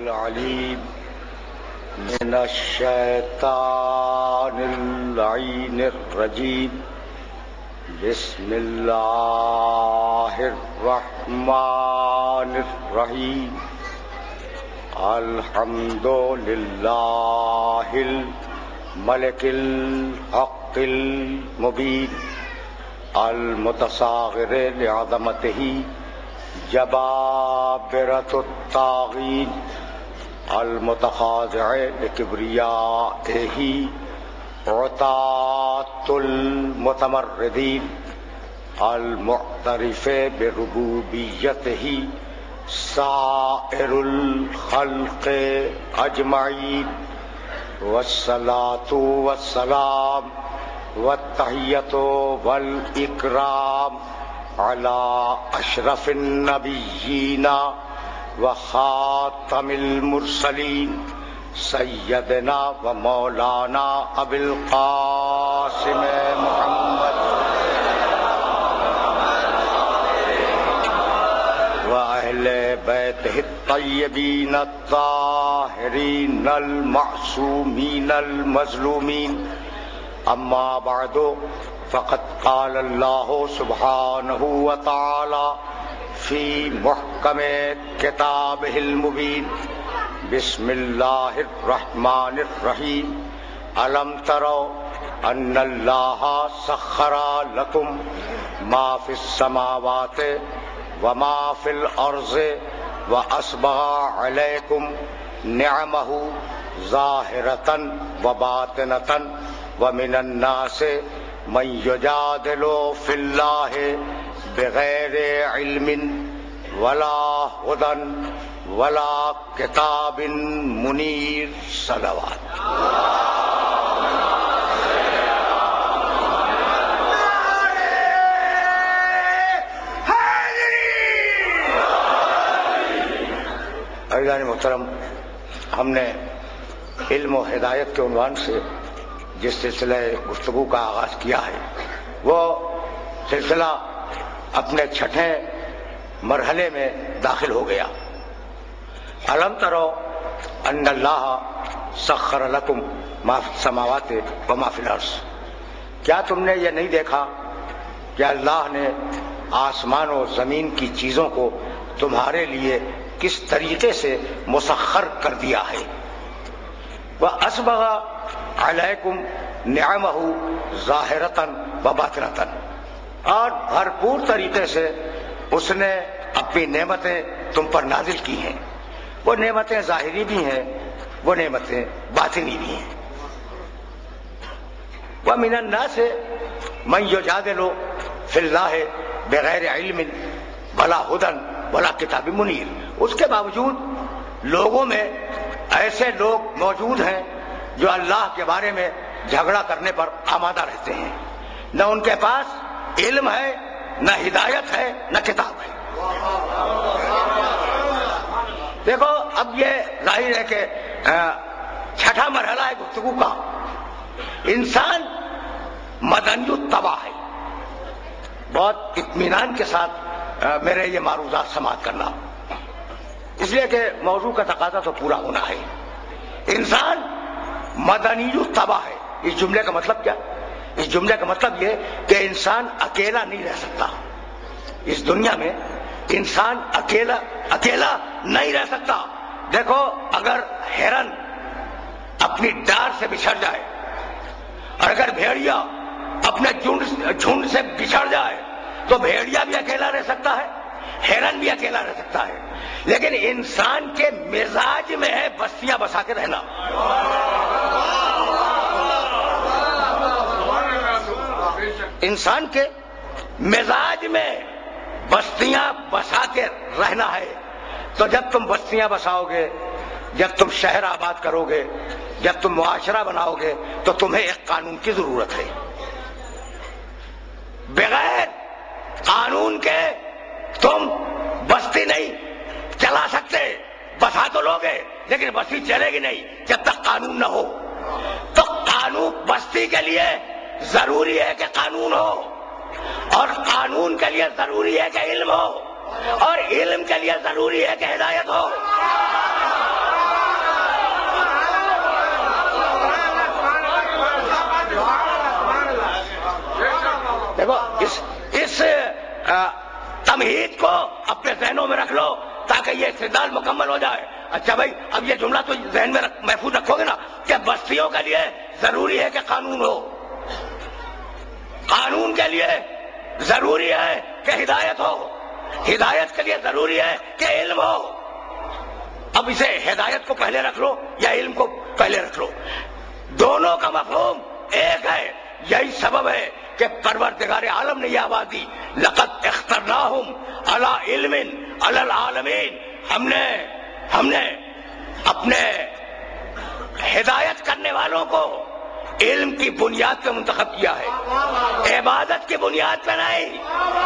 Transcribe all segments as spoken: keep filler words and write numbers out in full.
العليم من الشيطان اللعين الرجيم بسم الله الرحمن الرحيم الحمد لله الملك الحق المبين المتصاغر لعظمته جبابرة الطاغين المتخاضع لكبريائه عتاة المتمردين المعترف بربوبيته سائر الخلق أجمعين والصلاة والسلام والتحية والإكرام على أشرف النبيين وخاتم المرسلين سيدنا ومولانا أبي القاسم محمد وأهل بيته الطيبين الطاهرين المعصومين المظلومين. أما بعد فقد قال الله سبحانه وتعالى في محكم كتابه المبين بسم الله الرحمن الرحيم ألم تروا أن الله سخر لكم ما في السماوات وما في الأرض وأسبغ عليكم نعمه ظاهرة وباطنة ومن الناس من يجادل في الله بغير علم ولا هدى ولا کتاب منیر. صلوات. عزیزان محترم، ہم نے علم و ہدایت کے عنوان سے جس سلسلہ گفتگو کا آغاز کیا ہے وہ سلسلہ اپنے چھٹے مرحلے میں داخل ہو گیا. الم ترو ان اللہ سخر لکم ما فی السماوات و ما فی الارض. کیا تم نے یہ نہیں دیکھا کہ اللہ نے آسمان و زمین کی چیزوں کو تمہارے لیے کس طریقے سے مسخر کر دیا ہے. وَأَسْبَغَ عَلَيْكُمْ نِعَمَهُ ظَاهِرَةً وَبَاطِنَةً. اور بھرپور طریقے سے اس نے اپنی نعمتیں تم پر نازل کی ہیں. وہ نعمتیں ظاہری بھی ہیں، وہ نعمتیں باطنی بھی ہیں. وَمِنَ النَّاسِ مَن يُجَادِلُ فِي اللَّهِ بِغَيْرِ عِلْمٍ وَلَا هُدًى وَلَا كِتَابٍ مُنِيرٍ. اس کے باوجود لوگوں میں ایسے لوگ موجود ہیں جو اللہ کے بارے میں جھگڑا کرنے پر آمادہ رہتے ہیں. نہ ان کے پاس علم ہے، نہ ہدایت ہے، نہ کتاب ہے. دیکھو اب یہ ظاہر ہے کہ چھٹا مرحلہ ہے گفتگو کا. انسان مدنی الطبع ہے. بہت اطمینان کے ساتھ میرے یہ معروضات سماعت کرنا، اس لیے کہ موضوع کا تقاضا تو پورا ہونا ہے. انسان مدنی الطبع ہے. اس جملے کا مطلب کیا؟ اس جملے کا مطلب یہ کہ انسان اکیلا نہیں رہ سکتا. اس دنیا میں انسان اکیلا اکیلا نہیں رہ سکتا. دیکھو اگر ہرن اپنی ڈار سے بچھڑ جائے اور اگر بھیڑیا اپنے جھنڈ جھنڈ سے بچھڑ جائے تو بھیڑیا بھی اکیلا رہ سکتا ہے، ہرن بھی اکیلا رہ سکتا ہے. لیکن انسان کے مزاج میں ہے بستیاں بسا کے رہنا. انسان کے مزاج میں بستیاں بسا کے رہنا ہے. تو جب تم بستیاں بساؤ گے، جب تم شہر آباد کرو گے، جب تم معاشرہ بناؤ گے تو تمہیں ایک قانون کی ضرورت ہے. بغیر قانون کے تم بستی نہیں چلا سکتے. بسا تو لوگے لیکن بستی چلے گی نہیں جب تک قانون نہ ہو. تو قانون بستی کے لیے ضروری ہے کہ قانون ہو، اور قانون کے لیے ضروری ہے کہ علم ہو، اور علم کے لیے ضروری ہے کہ ہدایت ہو. یہ استدلال مکمل ہو جائے. اچھا بھائی اب یہ جملہ تو ذہن میں رکھ, محفوظ رکھو گے نا کہ بستیوں کے لیے ضروری ہے کہ قانون ہو, قانون کے لیے ضروری ہے کہ ہدایت ہو, ہدایت کے لیے ضروری ہے کہ علم ہو. اب اسے ہدایت کو پہلے رکھ لو یا علم کو پہلے رکھ لو, دونوں کا مفہوم ایک ہے. یہی سبب ہے کہ پروردگار عالم نے یہ آواز دی, لقد اخترناہم علی علم علی العالمین. ہم نے ہم نے اپنے ہدایت کرنے والوں کو علم کی بنیاد پہ منتخب کیا ہے, عبادت کی بنیاد پہ نہیں.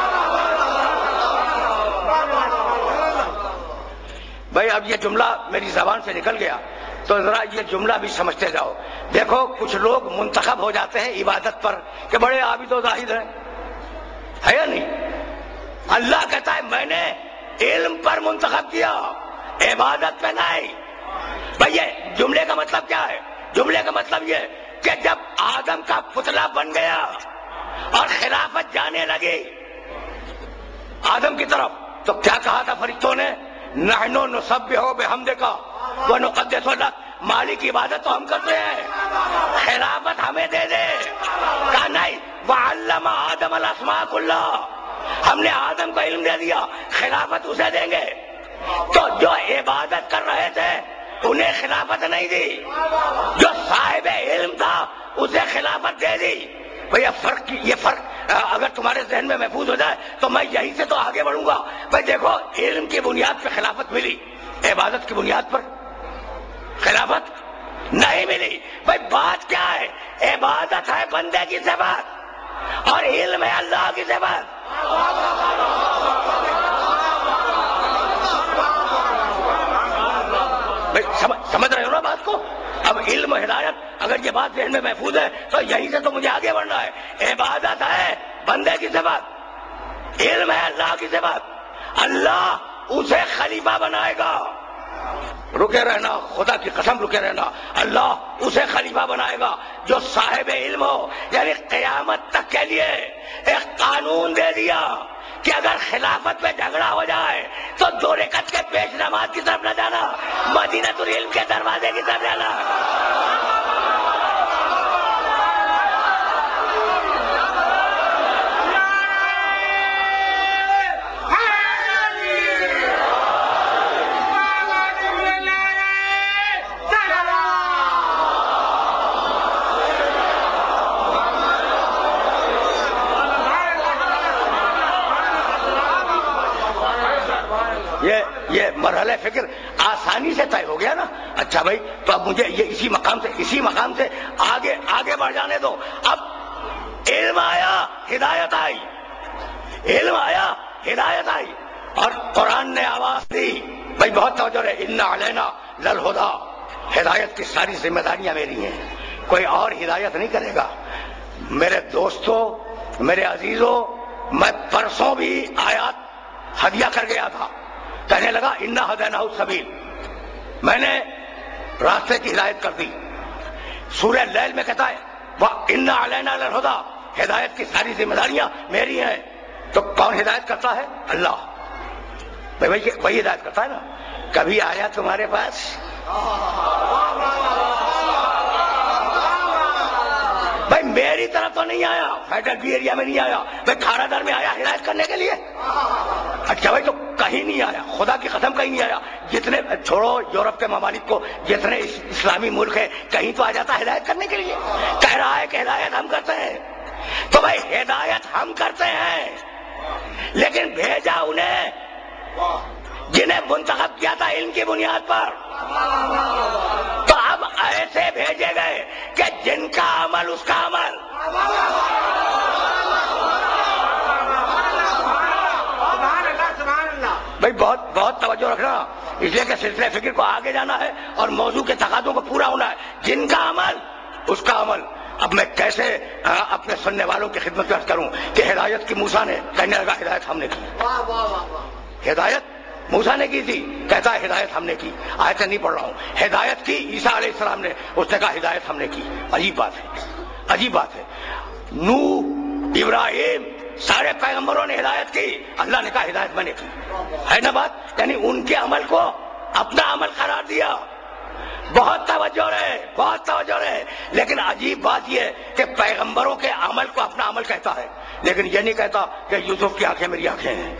بھائی اب یہ جملہ میری زبان سے نکل گیا تو ذرا یہ جملہ بھی سمجھتے جاؤ. دیکھو کچھ لوگ منتخب ہو جاتے ہیں عبادت پر کہ بڑے عابد و زاہد ہیں, ہے یا نہیں؟ اللہ کہتا ہے میں نے علم پر منتخب کیا, عبادت پہ نہیں. بھائی یہ جملے کا مطلب کیا ہے؟ جملے کا مطلب یہ کہ جب آدم کا پتلا بن گیا اور خلافت جانے لگی آدم کی طرف, تو کیا کہا تھا فرشتوں نے؟ نحنو نسبح بحمدک ونقدس لک, مالک کی عبادت تو ہم کرتے ہیں, خلافت ہمیں دے دے. کہا نہیں, وعلم آدم الاسماء کلها, ہم نے آدم کو علم دے دیا, خلافت اسے دیں گے. تو جو عبادت کر رہے تھے انہیں خلافت نہیں دی, جو صاحب علم تھا اسے خلافت دے دی. بھئی فرق یہ فرق اگر تمہارے ذہن میں محفوظ ہو جائے تو میں یہیں سے تو آگے بڑھوں گا. بھئی دیکھو علم کی بنیاد پہ خلافت ملی, عبادت کی بنیاد پر خلافت نہیں ملی. بھئی بات کیا ہے؟ عبادت ہے بندے کی صفت اور علم ہے اللہ کی صفت. سمجھ رہے ہو نا بات کو؟ اب علم و ہدایت اگر یہ بات ذہن میں محفوظ ہے تو یہیں سے تو مجھے آگے بڑھنا ہے. عبادت ہے بندے کی صفت, علم ہے اللہ کی صفت. اللہ اسے خلیفہ بنائے گا, رکے رہنا, خدا کی قسم رکے رہنا, اللہ اسے خلیفہ بنائے گا جو صاحب علم ہو. یعنی قیامت تک کے لیے ایک قانون دے دیا کہ اگر خلافت میں جھگڑا ہو جائے تو دو رکعت کے پیش نماز کی طرف نہ جانا, مدینۃ العلم کے دروازے کی طرف جانا. یہ یہ مرحلہ فکر آسانی سے طے ہو گیا نا. اچھا بھائی تو اب مجھے یہ اسی مقام سے اسی مقام سے آگے آگے بڑھ جانے دو. اب علم آیا ہدایت آئی, علم آیا ہدایت آئی اور قرآن نے آواز دی. بھائی بہت توجہ ہے, ان علینا للہدی, ہدایت کی ساری ذمہ داریاں میری ہیں, کوئی اور ہدایت نہیں کرے گا. میرے دوستوں, میرے عزیزوں, میں پرسوں بھی آیات ہدیہ کر گیا تھا, کہنے لگا انا ہدیناہ السبیل, میں نے راستے کی ہدایت کر دی. سورہ لیل میں کہتا ہے انا علینا للہدی, ہدایت کی ساری ذمہ داریاں میری ہیں. تو کون ہدایت کرتا ہے؟ اللہ. بھائی وہی ہدایت کرتا ہے نا. کبھی آیا تمہارے پاس بھائی میری طرف تو نہیں آیا, فیڈرل بی ایریا میں نہیں آیا, بھائی کھارا در میں آیا ہدایت کرنے کے لیے. اچھا بھائی تو کہیں نہیں آیا, خدا کی قسم کہیں نہیں آیا. جتنے چھوڑو یورپ کے ممالک کو, جتنے اسلامی ملک ہیں کہیں تو آ جاتا ہے ہدایت کرنے کے لیے. کہہ رہا ہے کہ ہدایت ہم کرتے ہیں. تو بھائی ہدایت ہم کرتے ہیں لیکن بھیجا انہیں جنہیں منتخب کیا تھا علم کی بنیاد پر. تو اب ایسے بھیجے گئے کہ جن کا عمل اس کا عمل. بھائی بہت بہت توجہ رکھنا, اس لیے کہ سلسلہ فکر کو آگے جانا ہے اور موضوع کے تقاضوں کو پورا ہونا ہے. جن کا عمل اس کا عمل. اب میں کیسے اپنے سننے والوں کی خدمت میں کروں کہ ہدایت کی موسیٰ نے, کہنے لگا ہدایت ہم نے کی. ہدایت موسیٰ نے کی تھی, کہتا ہے ہدایت ہم نے کی. آیتیں نہیں پڑھ رہا ہوں. ہدایت کی عیسیٰ علیہ السلام نے, اس نے کہا ہدایت ہم نے کی. عجیب بات ہے, عجیب بات ہے. نوح, ابراہیم, سارے پیغمبروں نے ہدایت کی، اللہ نے کہا ہدایت میں نے کی، ہے نا بات؟ یعنی ان کے عمل کو اپنا عمل قرار دیا۔ بہت توجہ رہے، بہت توجہ رہے۔ لیکن عجیب بات یہ ہے کہ پیغمبروں کے عمل کو اپنا عمل کہتا ہے، لیکن یہ نہیں کہتا کہ یوسف کی آنکھیں میری آنکھیں ہیں۔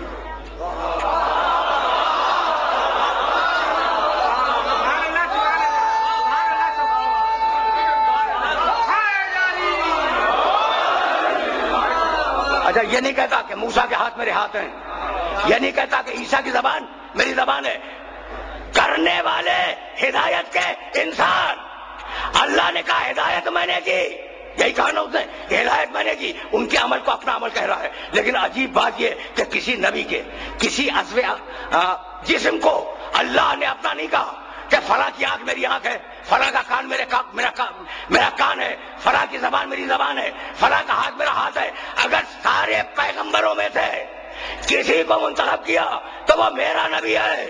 اچھا یہ نہیں کہتا کہ موسیٰ کے ہاتھ میرے ہاتھ ہیں، یہ نہیں کہتا کہ عیسیٰ کی زبان میری زبان ہے۔ کرنے والے ہدایت کے انسان، اللہ نے کہا ہدایت میں نے کی، یہی کہا نا اس نے کہ ہدایت میں نے کی، ان کے عمل کو اپنا عمل کہہ رہا ہے۔ لیکن عجیب بات یہ کہ کسی نبی کے کسی عضو جسم کو اللہ نے اپنا نہیں کہا کہ فلاں کی آنکھ میری آنکھ ہے، فلاں کا کان میرے کا میرا کا میرا کان ہے، فلاں کی زبان میری زبان ہے، فلاں کا ہاتھ میرا ہاتھ ہے۔ اگر سارے پیغمبروں میں سے کسی کو منتخب کیا تو وہ میرا نبی ہے۔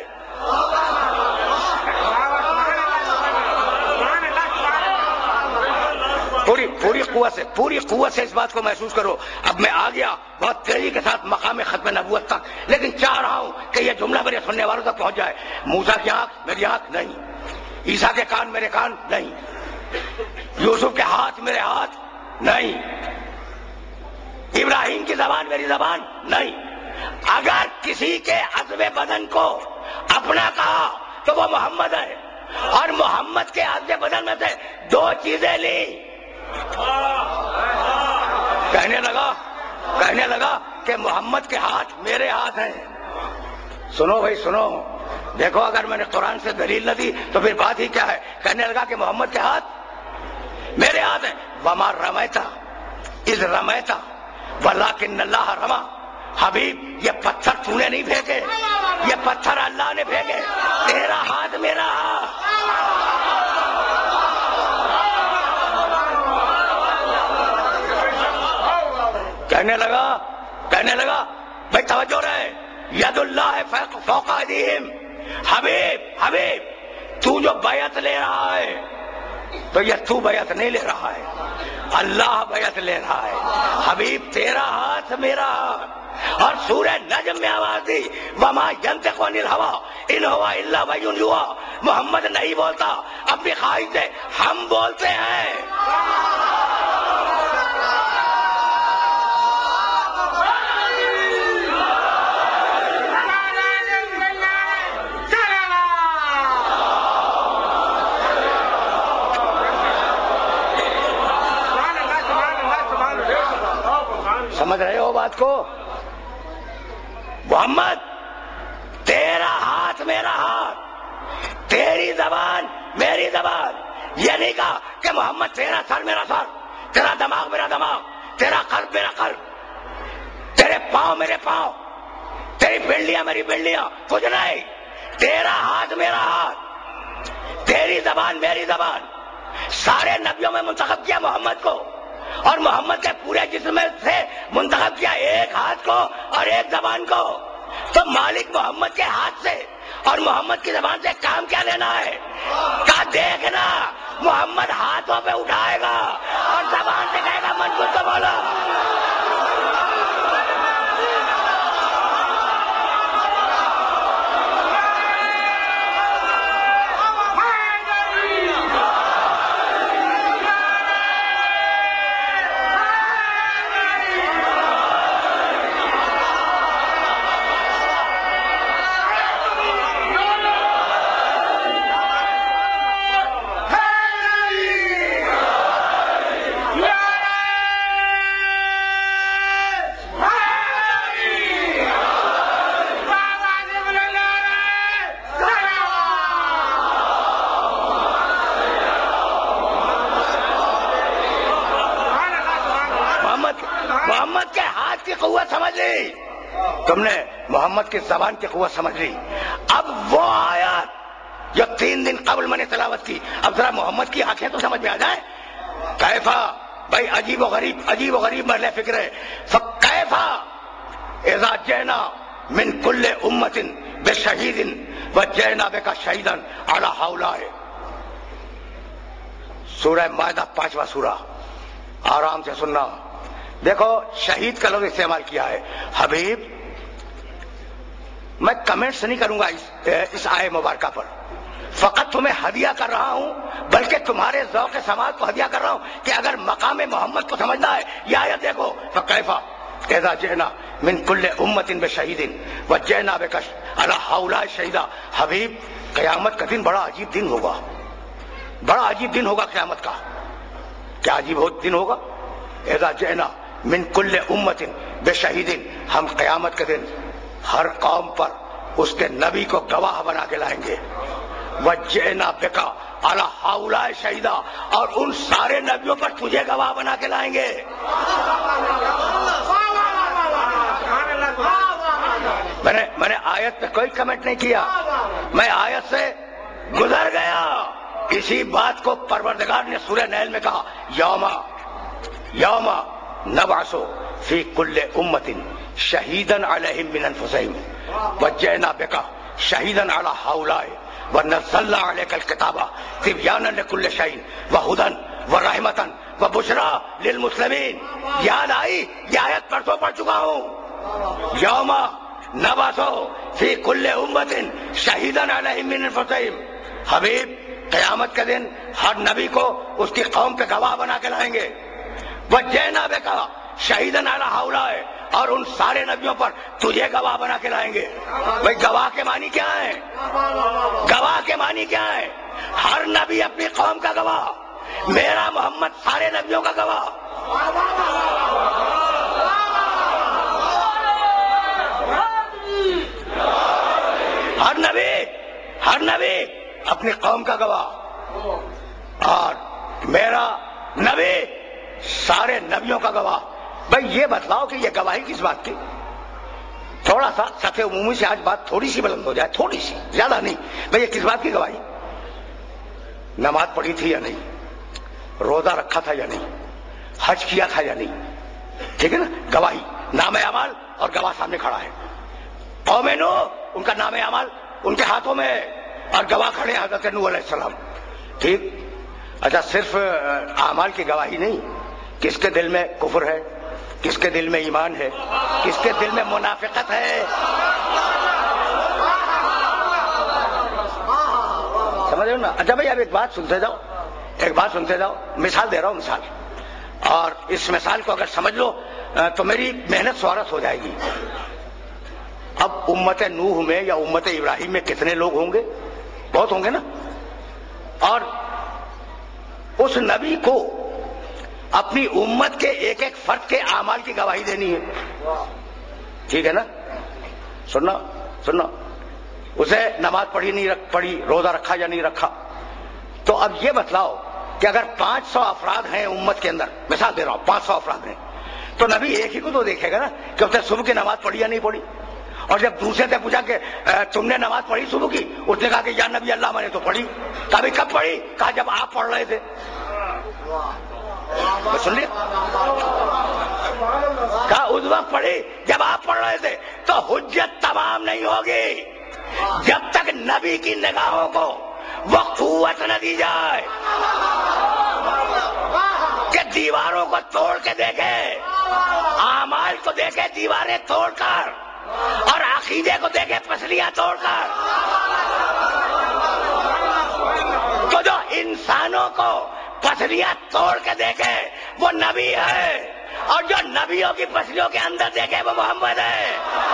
پوری پوری قوت سے پوری قوت سے اس بات کو محسوس کرو۔ اب میں آ گیا بہت تیزی کے ساتھ مقام ختم نبوت تک، لیکن چاہ رہا ہوں کہ یہ جملہ میرے سننے والوں تک پہنچ جائے۔ موسیٰ کی آنکھ میری آنکھ نہیں، عیسیٰ کے کان میرے کان نہیں، یوسف کے ہاتھ میرے ہاتھ نہیں، ابراہیم کی زبان میری زبان نہیں۔ اگر کسی کے عضو بدن کو اپنا کہا تو وہ محمد ہے، اور محمد کے عضو بدن میں سے دو چیزیں لی۔ کہنے لگا کہنے لگا کہ محمد کے ہاتھ میرے ہاتھ ہیں۔ سنو بھائی سنو، دیکھو اگر میں نے قرآن سے دلیل نہ دی تو پھر بات ہی کیا ہے؟ کہنے لگا کہ محمد کے ہاتھ میرے ہاتھ ہیں۔ وما رمیتا اذ رمیتا ولکن اللہ رما۔ حبیب یہ پتھر تو نے نہیں پھینکے، یہ پتھر اللہ نے پھینکے، تیرا ہاتھ میرا ہاتھ۔ کہنے لگا کہنے لگا بھائی توجہ رہے، ید اللہ فوق ایدیہم۔ حبیب حبیب تو جو بیعت لے رہا ہے تو یہ تو بیعت نہیں لے رہا ہے، اللہ بیعت لے رہا ہے۔ حبیب تیرا ہاتھ میرا ہاتھ۔ اور سورہ نجم میں آواز دی وما ینطق عن الہوی ان ہوا الا وحی یوحی۔ محمد نہیں بولتا اپنی خواہش سے، ہم بولتے ہیں۔ سمجھ رہے ہو بات کو؟ محمد تیرا ہاتھ میرا ہاتھ، تیری زبان میری زبان۔ یہ نہیں کہا کہ محمد تیرا سر میرا سر، تیرا دماغ میرا دماغ، تیرا قلب میرا قلب، تیرے پاؤں میرے پاؤں، تیری بینڈیاں میری بینڈیاں، کچھ نہیں۔ تیرا ہاتھ میرا ہاتھ، تیری زبان میری زبان۔ سارے نبیوں میں منتخب کیا محمد کو، اور محمد کے پورے جسم سے منتخب کیا ایک ہاتھ کو اور ایک زبان کو۔ تو مالک محمد کے ہاتھ سے اور محمد کی زبان سے کام کیا لینا ہے؟ کہا دیکھنا محمد ہاتھوں پہ اٹھائے گا اور زبان سے کہے گا منظور تو بولو۔ محمد کے ہاتھ کی قوت سمجھ لی، تم نے محمد کی زبان کی قوت سمجھ لی۔ اب وہ آیات جو تین دن قبل میں نے تلاوت کی، اب ذرا محمد کی آنکھیں تو سمجھ میں آ جائیں۔ کیفا بھائی عجیب و غریب عجیب و غریب مرلے فکر ہے۔ فکیفا اذا جئنا من کل امت بشہید وجئنا بک شہیدا علی ہؤلاء۔ سورہ مائدہ پانچواں سورہ، آرام سے سننا۔ دیکھو شہید کا لفظ استعمال کیا ہے حبیب. میں کمنٹس نہیں کروں گا اس, اس آئے مبارکہ پر, فقط تمہیں ہدیہ کر رہا ہوں, بلکہ تمہارے ذوق سماعت کو ہدیہ کر رہا ہوں کہ اگر مقام محمد کو سمجھنا ہے یہ آیت دیکھو. فکیف اذا جئنا من کل امت بشہید وجئنا بک علی ہؤلاء شہیدا. حبیب قیامت کا دن بڑا عجیب دن ہوگا, بڑا عجیب دن ہوگا قیامت کا. کیا عجیب دن ہوگا؟ اذا جئنا من کل امت بشہید, ہم قیامت کے دن ہر قوم پر اس کے نبی کو گواہ بنا کے لائیں گے. وجئنا بک علی ہؤلاء شہیدا, اور ان سارے نبیوں پر تجھے گواہ بنا کے لائیں گے. میں نے میں نے آیت پہ کوئی کمنٹ نہیں کیا, میں آیت سے گزر گیا. اسی بات کو پروردگار نے سورہ نیل میں کہا, یوما یوما نبعث فی کل امت شہیدا علیہم من انفسہم وجئنا بک شہیدا علی ہؤلاء ونزلنا علیک الکتاب تبیانا لکل شیء وہدی ورحمۃ وبشریٰ للمسلمین. یاد آئی؟ یہ آیت پرسوں پڑھ چکا ہوں. یوم نبعث فی کل امت شہیدا علیہم من انفسہم. حبیب قیامت کے دن ہر نبی کو اس کی قوم پہ گواہ بنا کے لائیں گے. وجئنا بک شہیدا علی ہؤلاء, اور ان سارے نبیوں پر تجھے گواہ بنا کے لائیں گے. بھائی گواہ کے معنی کیا ہے؟ گواہ کے معنی کیا ہے؟ ہر نبی اپنی قوم کا گواہ, میرا محمد سارے نبیوں کا گواہ. ہر نبی ہر نبی اپنی قوم کا گواہ, اور میرا نبی سارے نبیوں کا گواہ. بھائی یہ بتلاؤ کہ یہ گواہی کس بات کی؟ تھوڑا سا سطح عمومی سے آج بات تھوڑی سی بلند ہو جائے, تھوڑی سی, زیادہ نہیں. بھائی یہ کس بات کی گواہی؟ نماز پڑھی تھی یا نہیں, روزہ رکھا تھا یا نہیں, حج کیا تھا یا نہیں, ٹھیک ہے نا. گواہی, نام اعمال اور گواہ سامنے کھڑا ہے. قوم نوح ان کا نام اعمال ان کے ہاتھوں میں ہے, اور گواہ کھڑے حضرت نوح علیہ السلام. ٹھیک. اچھا صرف اعمال کی گواہی نہیں, کس کے دل میں کفر ہے, کس کے دل میں ایمان ہے, کس کے دل میں منافقت ہے. سمجھ رہے ہو نا؟ اچھا بھائی اب ایک بات سنتے جاؤ, ایک بات سنتے جاؤ. مثال دے رہا ہوں, مثال, اور اس مثال کو اگر سمجھ لو تو میری محنت سوارت ہو جائے گی. اب امت نوح میں یا امت ابراہیم میں کتنے لوگ ہوں گے؟ بہت ہوں گے نا. اور اس نبی کو اپنی امت کے ایک ایک فرد کے اعمال کی گواہی دینی ہے. ٹھیک ہے نا؟ سننا سننا. اسے نماز پڑھی نہیں رکھ پڑھی, روزہ رکھا یا نہیں رکھا. تو اب یہ بتلاؤ کہ اگر پانچ سو افراد ہیں امت کے اندر, مثال دے رہا ہوں, پانچ سو افراد ہیں, تو نبی ایک ہی کو تو دیکھے گا نا کہ اس نے صبح کی نماز پڑھی یا نہیں پڑھی. اور جب دوسرے سے پوچھا کہ تم نے نماز پڑھی صبح کی, اس نے کہا کہ یا نبی اللہ میں نے تو پڑھی. کبھی کب پڑھی؟ کہا جب آپ پڑھ رہے تھے. سن لیا؟ کہا اس وقت پڑھی جب آپ پڑھ رہے تھے. تو حجت تمام نہیں ہوگی جب تک نبی کی نگاہوں کو وہ قوت نہ دی جائے کہ دیواروں کو توڑ کے دیکھے, اعمال کو دیکھے دیواریں توڑ کر, اور عقیدے کو دیکھے پسلیاں توڑ کر. تو جو انسانوں کو پسلیاں توڑ کے دیکھے وہ نبی ہے, اور جو نبیوں کی پسلیوں کے اندر دیکھے وہ محمد ہے.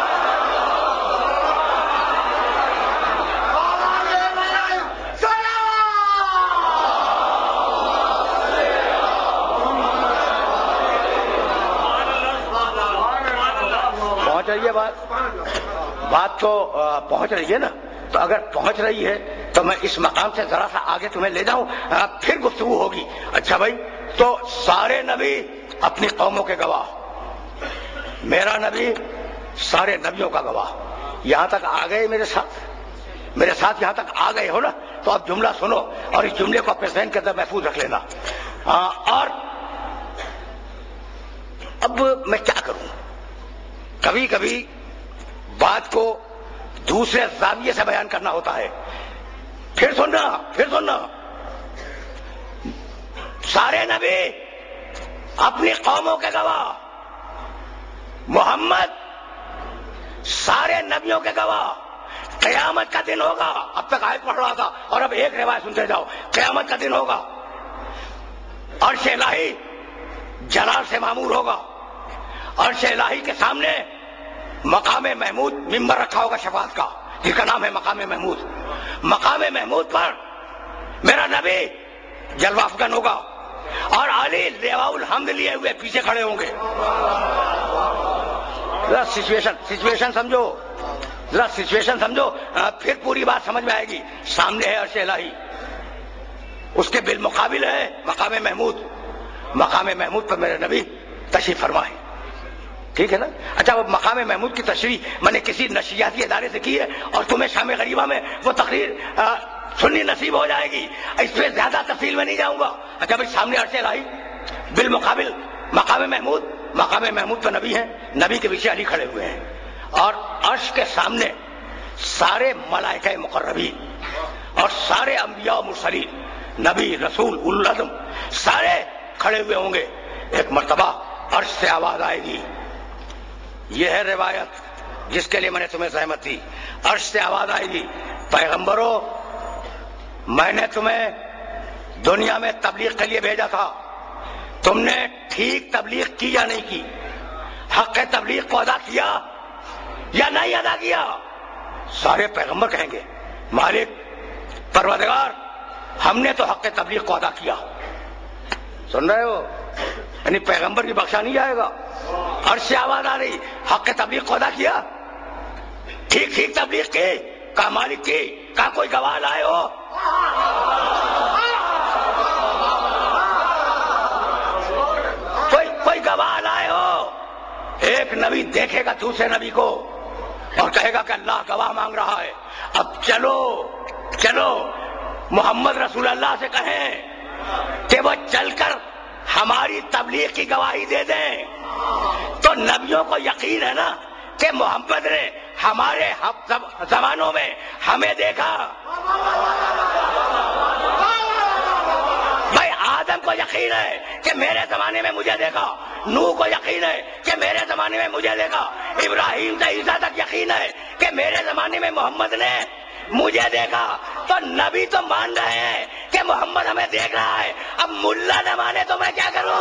پہنچ رہی ہے بات؟ بات تو پہنچ رہی ہے نا. تو اگر پہنچ رہی ہے تو میں اس مقام سے ذرا سا آگے تمہیں لے جاؤں, پھر گفتگو ہوگی. اچھا بھائی, تو سارے نبی اپنی قوموں کے گواہ, میرا نبی سارے نبیوں کا گواہ. یہاں تک آ گئے میرے ساتھ, میرے ساتھ یہاں تک آ گئے ہو نا؟ تو اب جملہ سنو اور اس جملے کو اپنے ذہن کے اندر محفوظ رکھ لینا. اور اب میں کیا کروں, کبھی کبھی بات کو دوسرے زاویے سے بیان کرنا ہوتا ہے. پھر سننا پھر سننا سارے نبی اپنی قوموں کے گواہ, محمد سارے نبیوں کے گواہ، قیامت کا دن ہوگا. اب تک آیت پڑھ رہا تھا اور اب ایک روایت سنتے جاؤ. قیامت کا دن ہوگا، عرش الہی جلال سے معمور ہوگا. عرش الہی کے سامنے مقام محمود ممبر رکھا ہوگا شفاعت کا، جس کا نام ہے مقام محمود. مقام محمود پر میرا نبی جلوہ افغان ہوگا اور علی لواء الحمد لیے ہوئے پیچھے کھڑے ہوں گے. ذرا سچویشن سچویشن سمجھو، ذرا سچویشن سمجھو، پھر پوری بات سمجھ میں آئے گی. سامنے ہے عرش الہی، اس کے بالمقابل ہے مقام محمود. مقام محمود پر میرے نبی تشریف فرما ہے. ٹھیک ہے نا؟ اچھا، وہ مقام محمود کی تشریح میں نے کسی نشریاتی ادارے سے کی ہے اور تمہیں شام غریبہ میں وہ تقریر سننی نصیب ہو جائے گی. اس پہ زیادہ تفصیل میں نہیں جاؤں گا. اچھا بھائی، سامنے عرش الہی، بالمقابل مقام محمود. مقام محمود پر نبی ہیں، نبی کے پیچھے علی کھڑے ہوئے ہیں اور عرش کے سامنے سارے ملائکہ مقربین اور سارے انبیاء و مرسلین، نبی رسول اولو العزم سارے کھڑے ہوئے ہوں گے. ایک مرتبہ عرش سے آواز آئے گی. یہ ہے روایت جس کے لیے میں نے تمہیں زحمت دی. عرش سے آواز آئے گی، پیغمبروں میں نے تمہیں دنیا میں تبلیغ کے لیے بھیجا تھا، تم نے ٹھیک تبلیغ کی یا نہیں کی؟ حق تبلیغ کو ادا کیا یا نہیں ادا کیا؟ سارے پیغمبر کہیں گے، مالک پروردگار ہم نے تو حق تبلیغ کو ادا کیا. سن رہے ہو؟ یعنی پیغمبر کی بخشا نہیں جائے گا. عرش سے آواز آ رہی، حق تبلیغ کو ادا کیا، ٹھیک ٹھیک تبلیغ کی؟ کہا مالک کی. کہا کوئی گواہ لائے ہو؟ کوئی کوئی گواہ لائے ہو؟ ایک نبی دیکھے گا دوسرے نبی کو اور کہے گا کہ اللہ گواہ مانگ رہا ہے. اب چلو چلو محمد رسول اللہ سے کہیں کہ وہ چل کر ہماری تبلیغ کی گواہی دے دیں. تو نبیوں کو یقین ہے نا کہ محمد نے ہمارے زمانوں میں ہمیں دیکھا. بھائی آدم کو یقین ہے کہ میرے زمانے میں مجھے دیکھا، نوح کو یقین ہے کہ میرے زمانے میں مجھے دیکھا، ابراہیم سے عیسیٰ تک یقین ہے کہ میرے زمانے میں محمد نے مجھے دیکھا. تو نبی تو مان رہے ہیں کہ محمد ہمیں دیکھ رہا ہے. اب ملا نہ مانے تو میں کیا کروں؟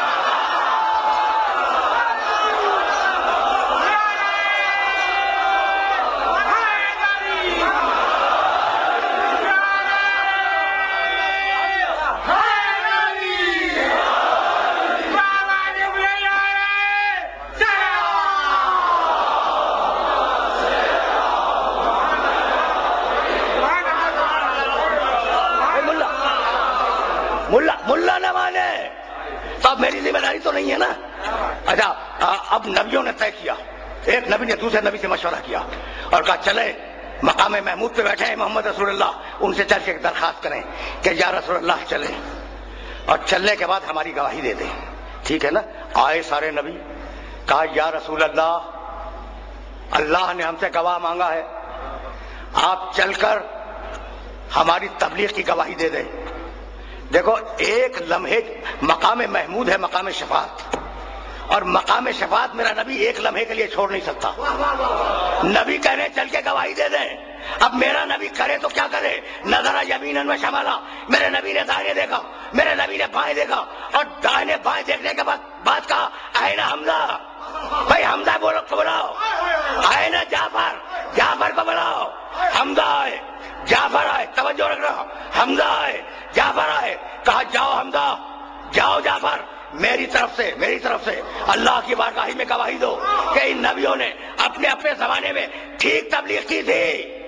ملا نہ مانے تو اب میری ذمہ داری تو نہیں ہے نا. اچھا، اب نبیوں نے طے کیا. ایک نبی نے دوسرے نبی سے مشورہ کیا اور کہا چلے مقام محمود پہ بیٹھے ہیں محمد رسول اللہ، ان سے چل کے ایک درخواست کریں کہ یا رسول اللہ چلیں اور چلنے کے بعد ہماری گواہی دے دیں. ٹھیک ہے نا؟ آئے سارے نبی، کہا یا رسول اللہ اللہ نے ہم سے گواہ مانگا ہے، آپ چل کر ہماری تبلیغ کی گواہی دے دیں. دیکھو ایک لمحے مقام محمود ہے مقام شفاعت، اور مقام شفاعت میرا نبی ایک لمحے کے لیے چھوڑ نہیں سکتا. نبی کہنے چل کے گواہی دے دیں. اب میرا نبی کرے تو کیا کرے؟ نظر یمیناً و شمالا، میرے نبی نے دائیں دیکھا، میرے نبی نے بائیں دیکھا اور دائیں بائیں دیکھنے کے بعد بات کہا آئے حمزہ. بھائی حمزہ بولو کو بلاؤ. آئے نا جعفر، جعفر کو بلاؤ. حمزہ آئے، جعفر آئے، توجہ رکھنا. حمزہ آئے، جعفر آئے. کہا جاؤ حمزہ، جاؤ جعفر، میری طرف سے میری طرف سے اللہ کی بارگاہ میں گواہی دو کہ ان نبیوں نے اپنے اپنے زمانے میں ٹھیک تبلیغ کی تھی.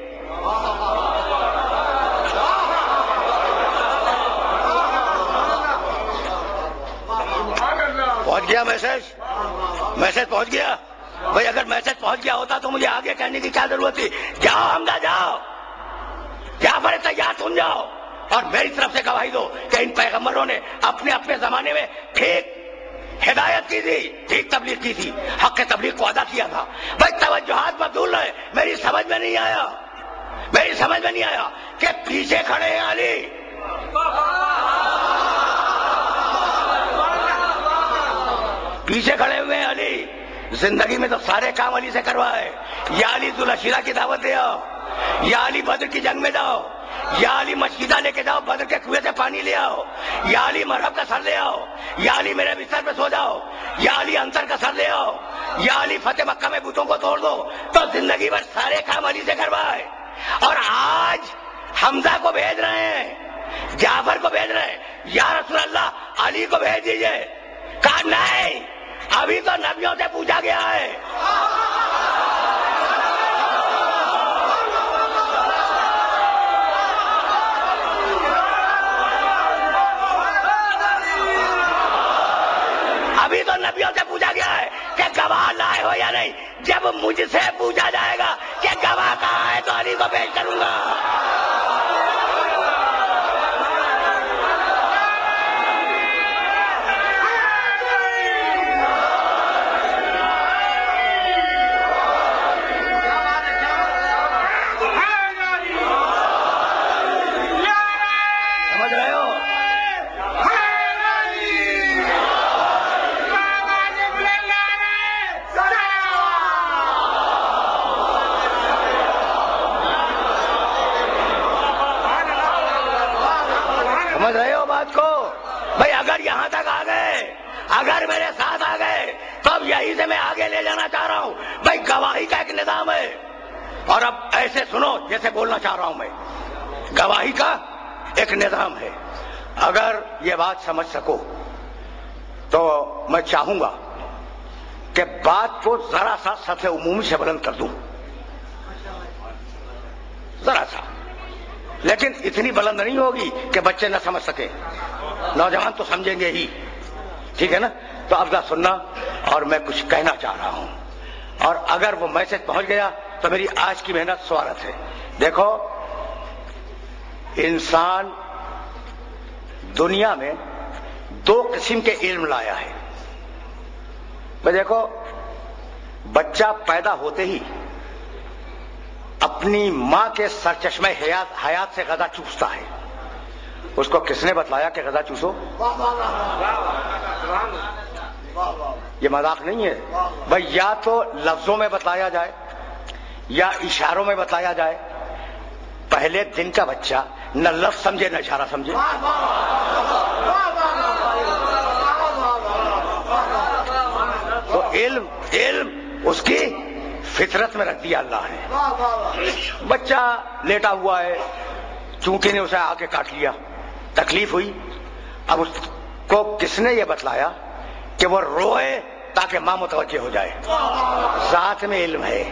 پہنچ گیا میسج؟ میسج پہنچ گیا؟ بھائی اگر میسج پہنچ گیا ہوتا تو مجھے آگے کہنے کی کیا ضرورت تھی؟ جاؤ حمزہ جاؤ، جعفر تیار سن جاؤ اور میری طرف سے گواہی دو کہ ان پیغمبروں نے اپنے اپنے زمانے میں ٹھیک ہدایت کی تھی، ٹھیک تبلیغ کی تھی، حق تبلیغ کو ادا کیا تھا. بھائی توجہات مبذول رہے. میری سمجھ میں نہیں آیا میری سمجھ میں نہیں آیا کہ پیچھے کھڑے ہیں علی، پیچھے کھڑے ہوئے ہیں علی، زندگی میں تو سارے کام علی سے کروائے. یا علی ذوالشیرہ کی دعوت دے آؤ, یا علی بدر کی جنگ میں جاؤ, یا علی مشیدہ لے کے جاؤ, بدر کے کنویں سے پانی لے آؤ, یا علی مرحب کا سر لے آؤ, یا علی میرے بستر پہ سو جاؤ, یا علی انصر کا سر لے آؤ, یا علی فتح مکہ میں بتوں کو توڑ دو. تو زندگی بھر سارے کام علی سے کروائے. اور آج حمزہ کو بھیج رہے ہیں, جعفر کو بھیج رہے ہیں, یا رسول اللہ علی کو بھیج دیجئے. کہا نہیں, ابھی تو نبیوں سے پوچھا گیا ہے. ابھی تو نبیوں سے پوچھا گیا ہے کہ گواہ لائے ہو یا نہیں. جب مجھ سے پوچھا جائے گا کہ گواہ کہاں ہے تو علی کو پیش کروں گا. سمجھ رہے ہو بات کو بھائی؟ اگر یہاں تک آ گئے, اگر میرے ساتھ آ گئے تو اب یہی سے میں آگے لے جانا چاہ رہا ہوں. بھائی گواہی کا ایک نظام ہے, اور اب ایسے سنو جیسے بولنا چاہ رہا ہوں میں. گواہی کا ایک نظام ہے. اگر یہ بات سمجھ سکو تو میں چاہوں گا کہ بات کو ذرا سا سطح عمومی سے بلند کر دوں, ذرا سا, لیکن اتنی بلند نہیں ہوگی کہ بچے نہ سمجھ سکے, نوجوان تو سمجھیں گے ہی. ٹھیک ہے نا؟ تو اب ذرا سننا, اور میں کچھ کہنا چاہ رہا ہوں, اور اگر وہ میسج پہنچ گیا تو میری آج کی محنت سوارت ہے. دیکھو, انسان دنیا میں دو قسم کے علم لایا ہے. میں دیکھو, بچہ پیدا ہوتے ہی اپنی ماں کے سرچشمہ حیات حیات سے غذا چوستا ہے. اس کو کس نے بتلایا کہ غذا چوسو؟ یہ مذاق نہیں ہے بھائی. یا تو لفظوں میں بتلایا جائے یا اشاروں میں بتلایا جائے. پہلے دن کا بچہ نہ لفظ سمجھے نہ اشارہ سمجھے. تو علم علم اس کی فطرت میں رکھ دیا اللہ نے. بچہ لیٹا ہوا ہے, چونکہ نے اسے آ کے کاٹ لیا, تکلیف ہوئی. اب اس کو کس نے یہ بتلایا کہ وہ روئے تاکہ ماں متوجہ ہو جائے؟ ذات میں علم ہے.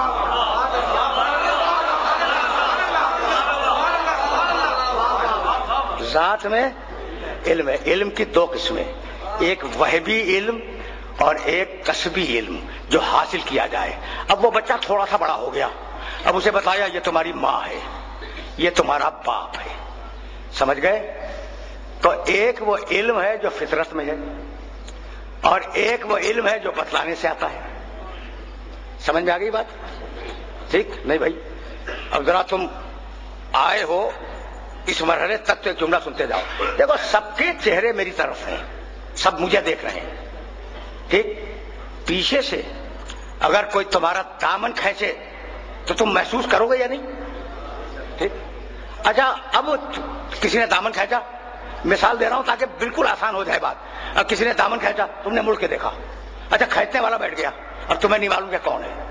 ذات میں علم ہے. علم کی دو قسمیں, ایک وہبی علم اور ایک کسبی علم جو حاصل کیا جائے. اب وہ بچہ تھوڑا سا بڑا ہو گیا, اب اسے بتایا یہ تمہاری ماں ہے, یہ تمہارا باپ ہے. سمجھ گئے؟ تو ایک وہ علم ہے جو فطرت میں ہے, اور ایک وہ علم ہے جو بتلانے سے آتا ہے. سمجھ میں آ گئی بات؟ ٹھیک نہیں بھائی؟ اب ذرا تم آئے ہو اس مرحلے تک تو ایک جملہ سنتے جاؤ. دیکھو, سب کے چہرے میری طرف ہیں, سب مجھے دیکھ رہے ہیں. ٹھیک, پیچھے سے اگر کوئی تمہارا دامن کھینچے تو تم محسوس کرو گے یا نہیں؟ ٹھیک. اچھا, اب کسی نے دامن کھینچا, مثال دے رہا ہوں تاکہ بالکل آسان ہو جائے بات. اب کسی نے دامن کھینچا, تم نے مڑ کے دیکھا, اچھا کھینچنے والا بیٹھ گیا, اب تمہیں نہیں معلوم کہ کون ہے.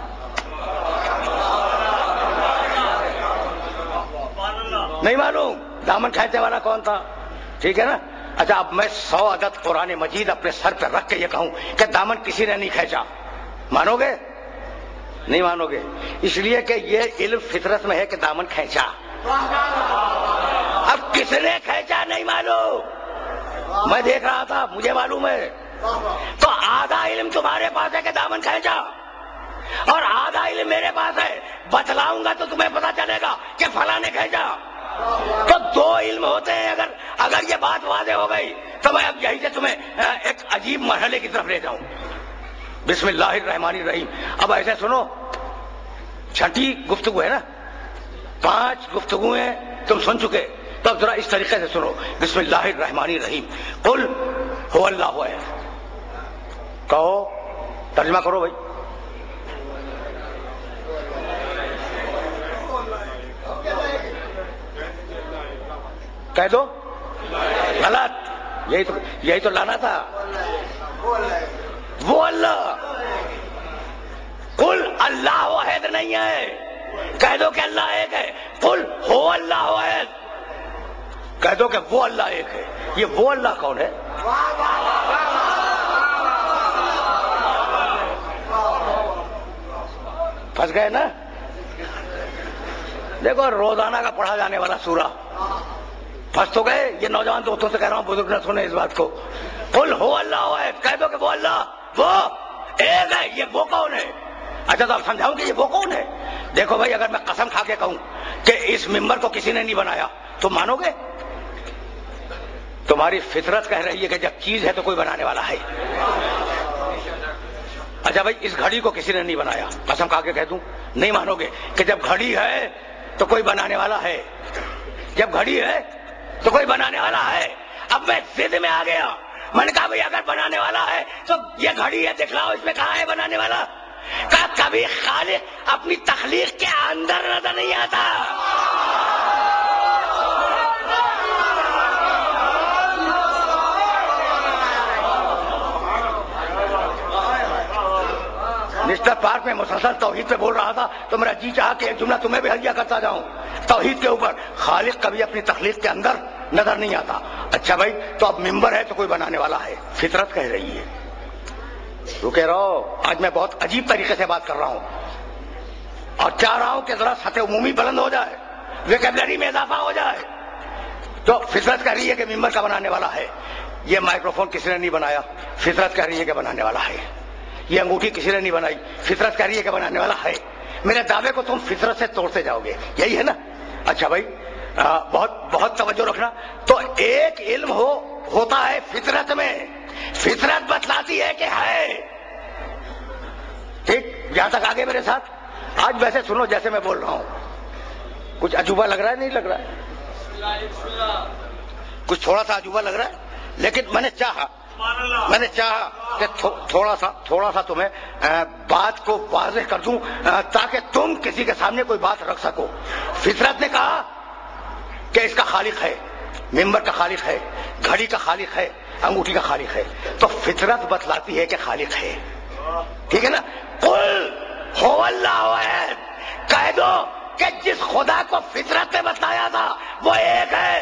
نہیں معلوم دامن کھینچنے والا کون تھا. ٹھیک ہے نا؟ اچھا, اب میں سو عدد قرآن مجید اپنے سر پہ رکھ کے یہ کہوں کہ دامن کسی نے نہیں کھینچا, مانو گے؟ نہیں مانو گے. اس لیے کہ یہ علم فطرت میں ہے کہ دامن کھینچا. اب کس نے کھینچا نہیں معلوم, میں دیکھ رہا تھا, مجھے معلوم ہے. تو آدھا علم تمہارے پاس ہے کہ دامن کھینچا, اور آدھا علم میرے پاس ہے. بتلاؤں گا تو تمہیں پتا چلے گا کہ فلاں نے کھینچا. تو دو علم ہوتے ہیں. اگر اگر یہ بات واضح ہو گئی تو میں اب یہی سے تمہیں ایک عجیب مرحلے کی طرف لے جاؤں. بسم اللہ الرحمن الرحیم. اب ایسے سنو, چھٹی گفتگو ہے نا, پانچ گفتگویں تم سن چکے, تو اب ذرا اس طریقے سے سنو. بسم اللہ الرحمن الرحیم. قل هو اللہ احد. کہو ترجمہ کرو بھائی. کہہ دو. غلط. یہی تو یہی تو لانا تھا. وہ اللہ. قل اللہ واحد نہیں ہے. کہہ دو کہ اللہ ایک ہے. قل ہو اللہ واحد. کہہ دو کہ وہ اللہ ایک ہے. یہ وہ اللہ کون ہے؟ پھنس گئے نا. دیکھو روزانہ کا پڑھا جانے والا سورہ. پھنس تو گئے. یہ نوجوان دوستوں سے کہہ رہا ہوں بزرگ نہ سنیں اس بات کو. قل ہو اللہ واحد. کہہ دو کہ وہ اللہ وہ ایک ہے. یہ وہ کون ہے؟ اچھا تو آپ سمجھاؤں کہ یہ وہ کون ہے. دیکھو بھائی اگر میں قسم کھا کے کہوں کہ اس ممبر کو کسی نے نہیں بنایا تو مانو گے؟ تمہاری فطرت کہہ رہی ہے کہ جب چیز ہے تو کوئی بنانے والا ہے. اچھا بھائی اس گھڑی کو کسی نے نہیں بنایا. قسم کھا کے کہہ دوں نہیں مانو گے کہ جب گھڑی ہے تو کوئی بنانے والا ہے. جب گھڑی ہے تو کوئی بنانے والا ہے. اب میں ضد میں آ گیا. میں نے کہا بھائی اگر بنانے والا ہے تو یہ گھڑی ہے دکھلاؤ اس میں کہاں ہے بنانے والا. کہا کبھی خالق اپنی تخلیق کے اندر نظر نہیں آتا. مسٹر پارک میں مسلسل توحید پہ بول رہا تھا تو میرا جی چاہا کہ ایک جملہ تمہیں بھی ہدیہ کرتا جاؤں توحید کے اوپر. خالق کبھی اپنی تخلیق کے اندر نظر نہیں آتا. اچھا بھائی تو اب ممبر ہے تو کوئی بنانے والا ہے. فطرت کہہ رہی ہے. رکے رہو. آج میں بہت عجیب طریقے سے بات کر رہا ہوں اور چاہ رہا ہوں کہ ذرا سطح عمومی بلند ہو جائے, ویکیبلری میں اضافہ ہو جائے. تو فطرت کہہ رہی ہے کہ ممبر کا بنانے والا ہے. یہ مائکروفون کسی نے نہیں بنایا. فطرت کہہ رہی ہے کہ بنانے والا ہے. یہ انگوٹھی کسی نے نہیں بنائی. فطرت کہہ رہی ہے کہ بنانے والا ہے. میرے دعوے کو تم فطرت سے توڑتے جاؤ گے. یہی ہے نا. اچھا بھائی آ, بہت بہت توجہ رکھنا. تو ایک علم ہو ہوتا ہے فطرت میں. فطرت بتلاتی ہے کہ ہے. ٹھیک یہاں تک آگے میرے ساتھ. آج ویسے سنو جیسے میں بول رہا ہوں. کچھ عجوبہ لگ رہا ہے نہیں لگ رہا ہے؟ کچھ تھوڑا سا عجوبہ لگ رہا ہے لیکن میں نے چاہا میں نے چاہا کہ تھوڑا سا تھوڑا سا تمہیں بات کو واضح کر دوں تاکہ تم کسی کے سامنے کوئی بات رکھ سکو. فطرت نے کہا کہ اس کا خالق ہے. ممبر کا خالق ہے. گھڑی کا خالق ہے. انگوٹھی کا خالق ہے. تو فطرت بتلاتی ہے کہ خالق ہے. ٹھیک ہے نا. قل هو اللہ واحد. کہہ دو کہ جس خدا کو فطرت نے بتلایا تھا وہ ایک ہے.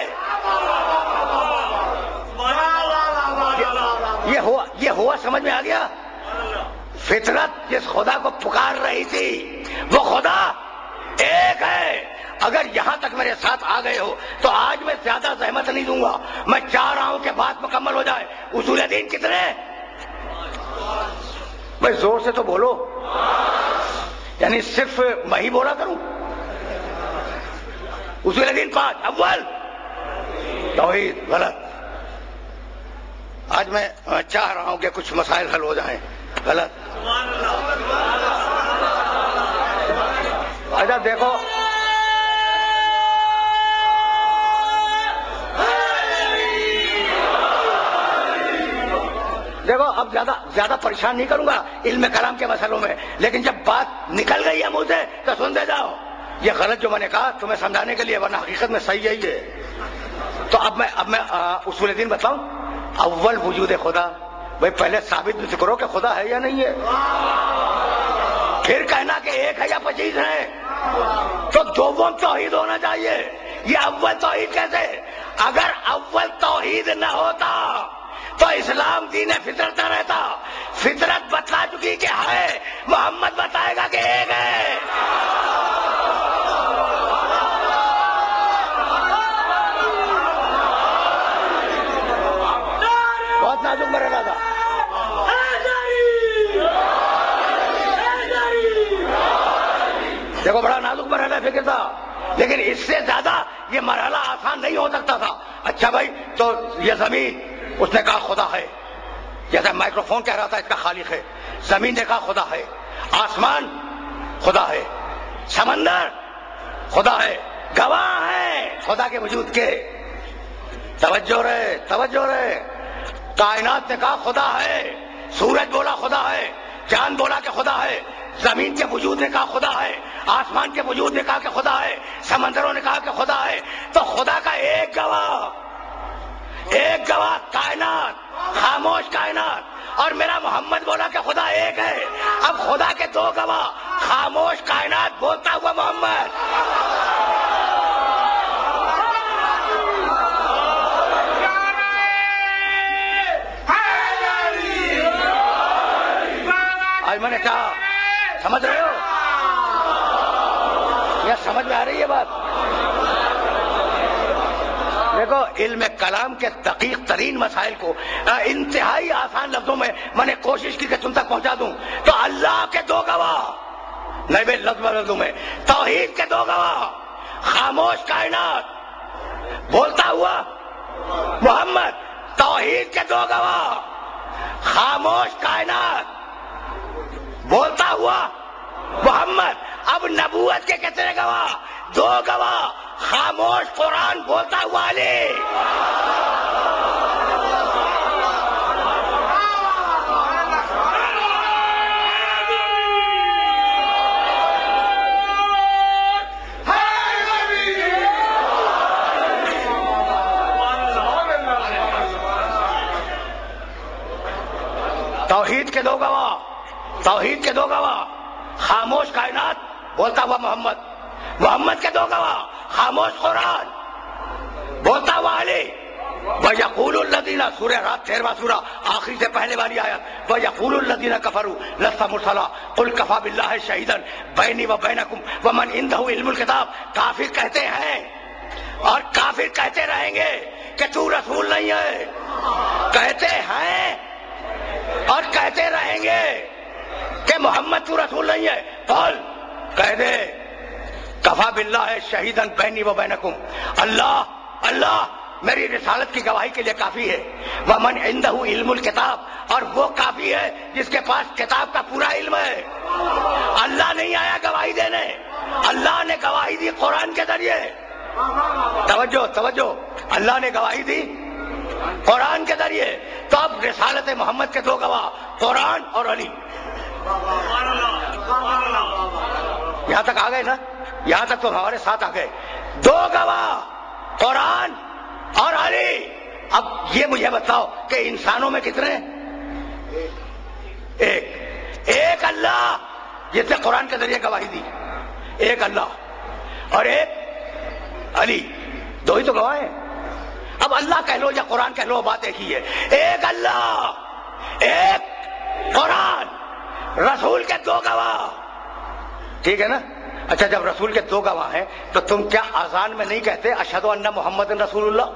یہ ہوا یہ ہوا سمجھ میں آ گیا. فطرت جس خدا کو پکار رہی تھی وہ خدا ایک ہے. اگر یہاں تک میرے ساتھ آ گئے ہو تو آج میں زیادہ زحمت نہیں دوں گا. میں چاہ رہا ہوں کہ بات مکمل ہو جائے. اصول دین کتنے؟ بھائی زور سے تو بولو. یعنی صرف میں ہی بولا کروں؟ اصول دین پانچ. اول توحید. غلط. آج میں چاہ رہا ہوں کہ کچھ مسائل حل ہو جائیں. غلط. اچھا دیکھو دیکھو اب زیادہ زیادہ پریشان نہیں کروں گا علم کلام کے مسئلوں میں, لیکن جب بات نکل گئی ہے منہ سے تو سنتے جاؤ. یہ غلط جو میں نے کہا تمہیں سمجھانے کے لیے, ورنہ حقیقت میں صحیح یہی ہے. تو اب میں اب میں اصول دین بتاؤں. اول وجود خدا. بھائی پہلے ثابت بھی کرو کہ خدا ہے یا نہیں ہے, پھر کہنا کہ ایک ہے یا پچیس ہے. تو دوم توحید ہونا چاہیے. یہ اول توحید کیسے؟ اگر اول توحید نہ ہوتا تو اسلام دین فطرت نہ رہتا. فطرت بتلا چکی کہ ہے, محمد بتائے گا کہ ایک ہے. بہت نازک مرحلہ تھا. دیکھو بڑا نازک مرحلہ فکر تھا, لیکن اس سے زیادہ یہ مرحلہ آسان نہیں ہو سکتا تھا. اچھا بھائی تو یہ زمین اس نے کہا خدا ہے, جیسا مائکروفون کہہ رہا تھا اس کا خالق ہے. زمین نے کہا خدا ہے. آسمان خدا ہے. سمندر خدا ہے. گواہ ہے خدا کے وجود کے. توجہ رہے توجہ رہے. کائنات نے کہا خدا ہے. سورج بولا خدا ہے. چاند بولا کہ خدا ہے، زمین کے وجود نے کہا خدا ہے، آسمان کے وجود نے کہا کہ خدا ہے، سمندروں نے کہا کہ خدا ہے، تو خدا کا ایک گواہ، ایک گواہ کائنات، خاموش کائنات، اور میرا محمد بولا کہ خدا ایک ہے۔ اب خدا کے دو گواہ، خاموش کائنات، بولتا ہوا محمد۔ آج میں نے کہا، سمجھ رہے ہو یا سمجھ میں آ رہی ہے بات؟ دیکھو، علم کلام کے دقیق ترین مسائل کو انتہائی آسان لفظوں میں میں نے کوشش کی کہ تم تک پہنچا دوں۔ تو اللہ کے دو گواہ، نئے بے لفظ لفظوں میں توحید کے دو گواہ، خاموش کائنات، بولتا ہوا محمد، توحید کے دو گواہ، خاموش کائنات، بولتا ہوا محمد۔ اب نبوت کے کتنے گواہ؟ دو گواہ، خاموش قرآن، بولتا ہوا علی۔ توحید کے دو گواہ، توحید کے دو گواہ، خاموش کائنات، بولتا ہوا محمد، محمد کے دو گواہ، خاموش قرآن، بولتا ہوا علی۔ وَيَقُولُ الَّذِينَ، سورہ رات تیرہواں سورہ، آخری سے پہلے والی آیت، وَيَقُولُ الَّذِينَ كَفَرُوا لَسْتَ مُرْسَلًا قُلْ كَفَىٰ بِاللَّهِ شَهِيدًا بَيْنِي وَبَيْنَكُمْ وَمَنْ عِندَهُ عِلْمُ الْكِتَابِ۔ کافر کہتے ہیں اور کافر کہتے رہیں گے کہ تو رسول نہیں ہے، کہتے ہیں اور کہتے رہیں گے کہ محمد تو رسول نہیں ہے۔ قل، کہہ دے، کفا باللہ شہیدن بینی و بینکم، اللہ اللہ میری رسالت کی گواہی کے لیے کافی ہے۔ ومن عندہ علم الکتاب، اور وہ کافی ہے جس کے پاس کتاب کا پورا علم ہے۔ اللہ نہیں آیا گواہی دینے، اللہ نے گواہی دی قرآن کے ذریعے۔ توجہ توجہ، اللہ نے گواہی دی قرآن کے ذریعے۔ تو اب رسالت محمد کے دو گواہ، قرآن اور علی۔ یہاں تک آ گئے نا؟ یہاں تک تو ہمارے ساتھ آ گئے۔ دو گواہ، قرآن اور علی۔ اب یہ مجھے بتاؤ کہ انسانوں میں کتنے؟ ایک ایک اللہ جس نے قرآن کے ذریعے گواہی دی، ایک اللہ، اور ایک علی، دو ہی تو گواہ ہیں۔ اب اللہ کہہ لو یا قرآن کہہ لو، بات ایک ہی ہے۔ ایک اللہ، ایک قرآن، رسول کے دو گواہ، ٹھیک ہے نا؟ اچھا، جب رسول کے دو گواہ ہیں تو تم کیا اذان میں نہیں کہتے اشہد ان محمد رسول اللہ؟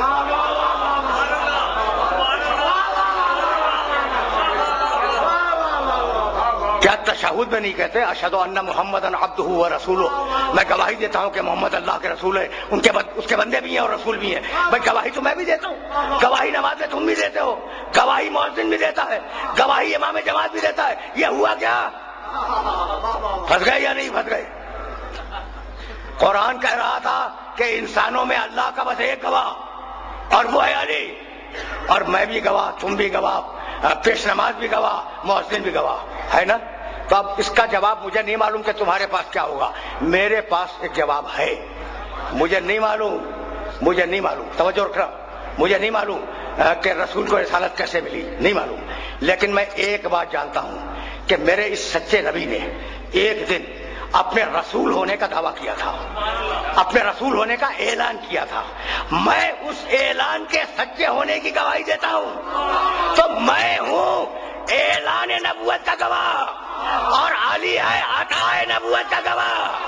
کیا تشہد میں نہیں کہتے اشہد ان محمد عبدہ و رسولہ؟ میں گواہی دیتا ہوں کہ محمد اللہ کے رسول ہے، ان کے بند اس کے بندے بھی ہیں اور رسول بھی ہیں۔ میں گواہی تو میں بھی دیتا ہوں، گواہی نماز میں تم بھی دیتے ہو، گواہی مؤذن بھی دیتا ہے، گواہی امام جماعت بھی دیتا ہے۔ یہ ہوا کیا؟ پھنس گئے یا نہیں پھنس گئے؟ قرآن کہہ رہا تھا کہ انسانوں میں اللہ کا بس ایک گواہ اور وہ ہے علی، اور میں بھی گواہ، تم بھی گواہ، پیش نماز بھی گواہ، مؤذن بھی گواہ ہے نا؟ تو اب اس کا جواب مجھے نہیں معلوم کہ تمہارے پاس کیا ہوگا، میرے پاس ایک جواب ہے۔ مجھے نہیں معلوم، مجھے نہیں معلوم، توجہ رکھنا، مجھے نہیں معلوم کہ رسول کو رسالت کیسے ملی، نہیں معلوم، لیکن میں ایک بات جانتا ہوں کہ میرے اس سچے نبی نے ایک دن اپنے رسول ہونے کا دعویٰ کیا تھا، اپنے رسول ہونے کا اعلان کیا تھا۔ میں اس اعلان کے سچے ہونے کی گواہی دیتا ہوں، تو میں ہوں اعلان نبوت کا گواہ، اور علی ہے عطائے نبوت کا گواہ۔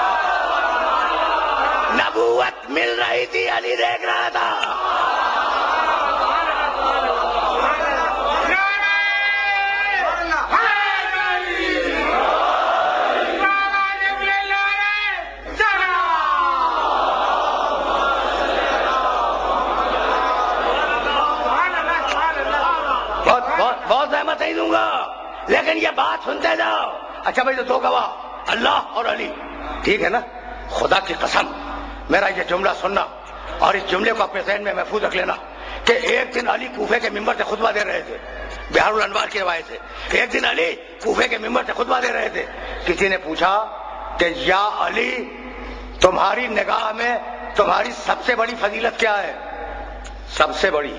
نبوت مل رہی تھی، علی دیکھ رہا تھا۔ بہت زحمت نہیں دوں گا، لیکن یہ بات سنتے جاؤ۔ اچھا بھائی، تو دو گواہ اللہ اور علی، ٹھیک ہے نا؟ خدا کی قسم، میرا یہ جملہ سننا اور اس جملے کو اپنے ذہن میں محفوظ رکھ لینا کہ ایک دن علی کوفے کے ممبر سے خطبہ دے رہے تھے، بہار الانوار کی روایت ہے. ایک دن علی کوفے کے ممبر سے خطبہ دے رہے تھے. کسی نے پوچھا کہ یا علی تمہاری نگاہ میں تمہاری سب سے بڑی فضیلت کیا ہے؟ سب سے بڑی.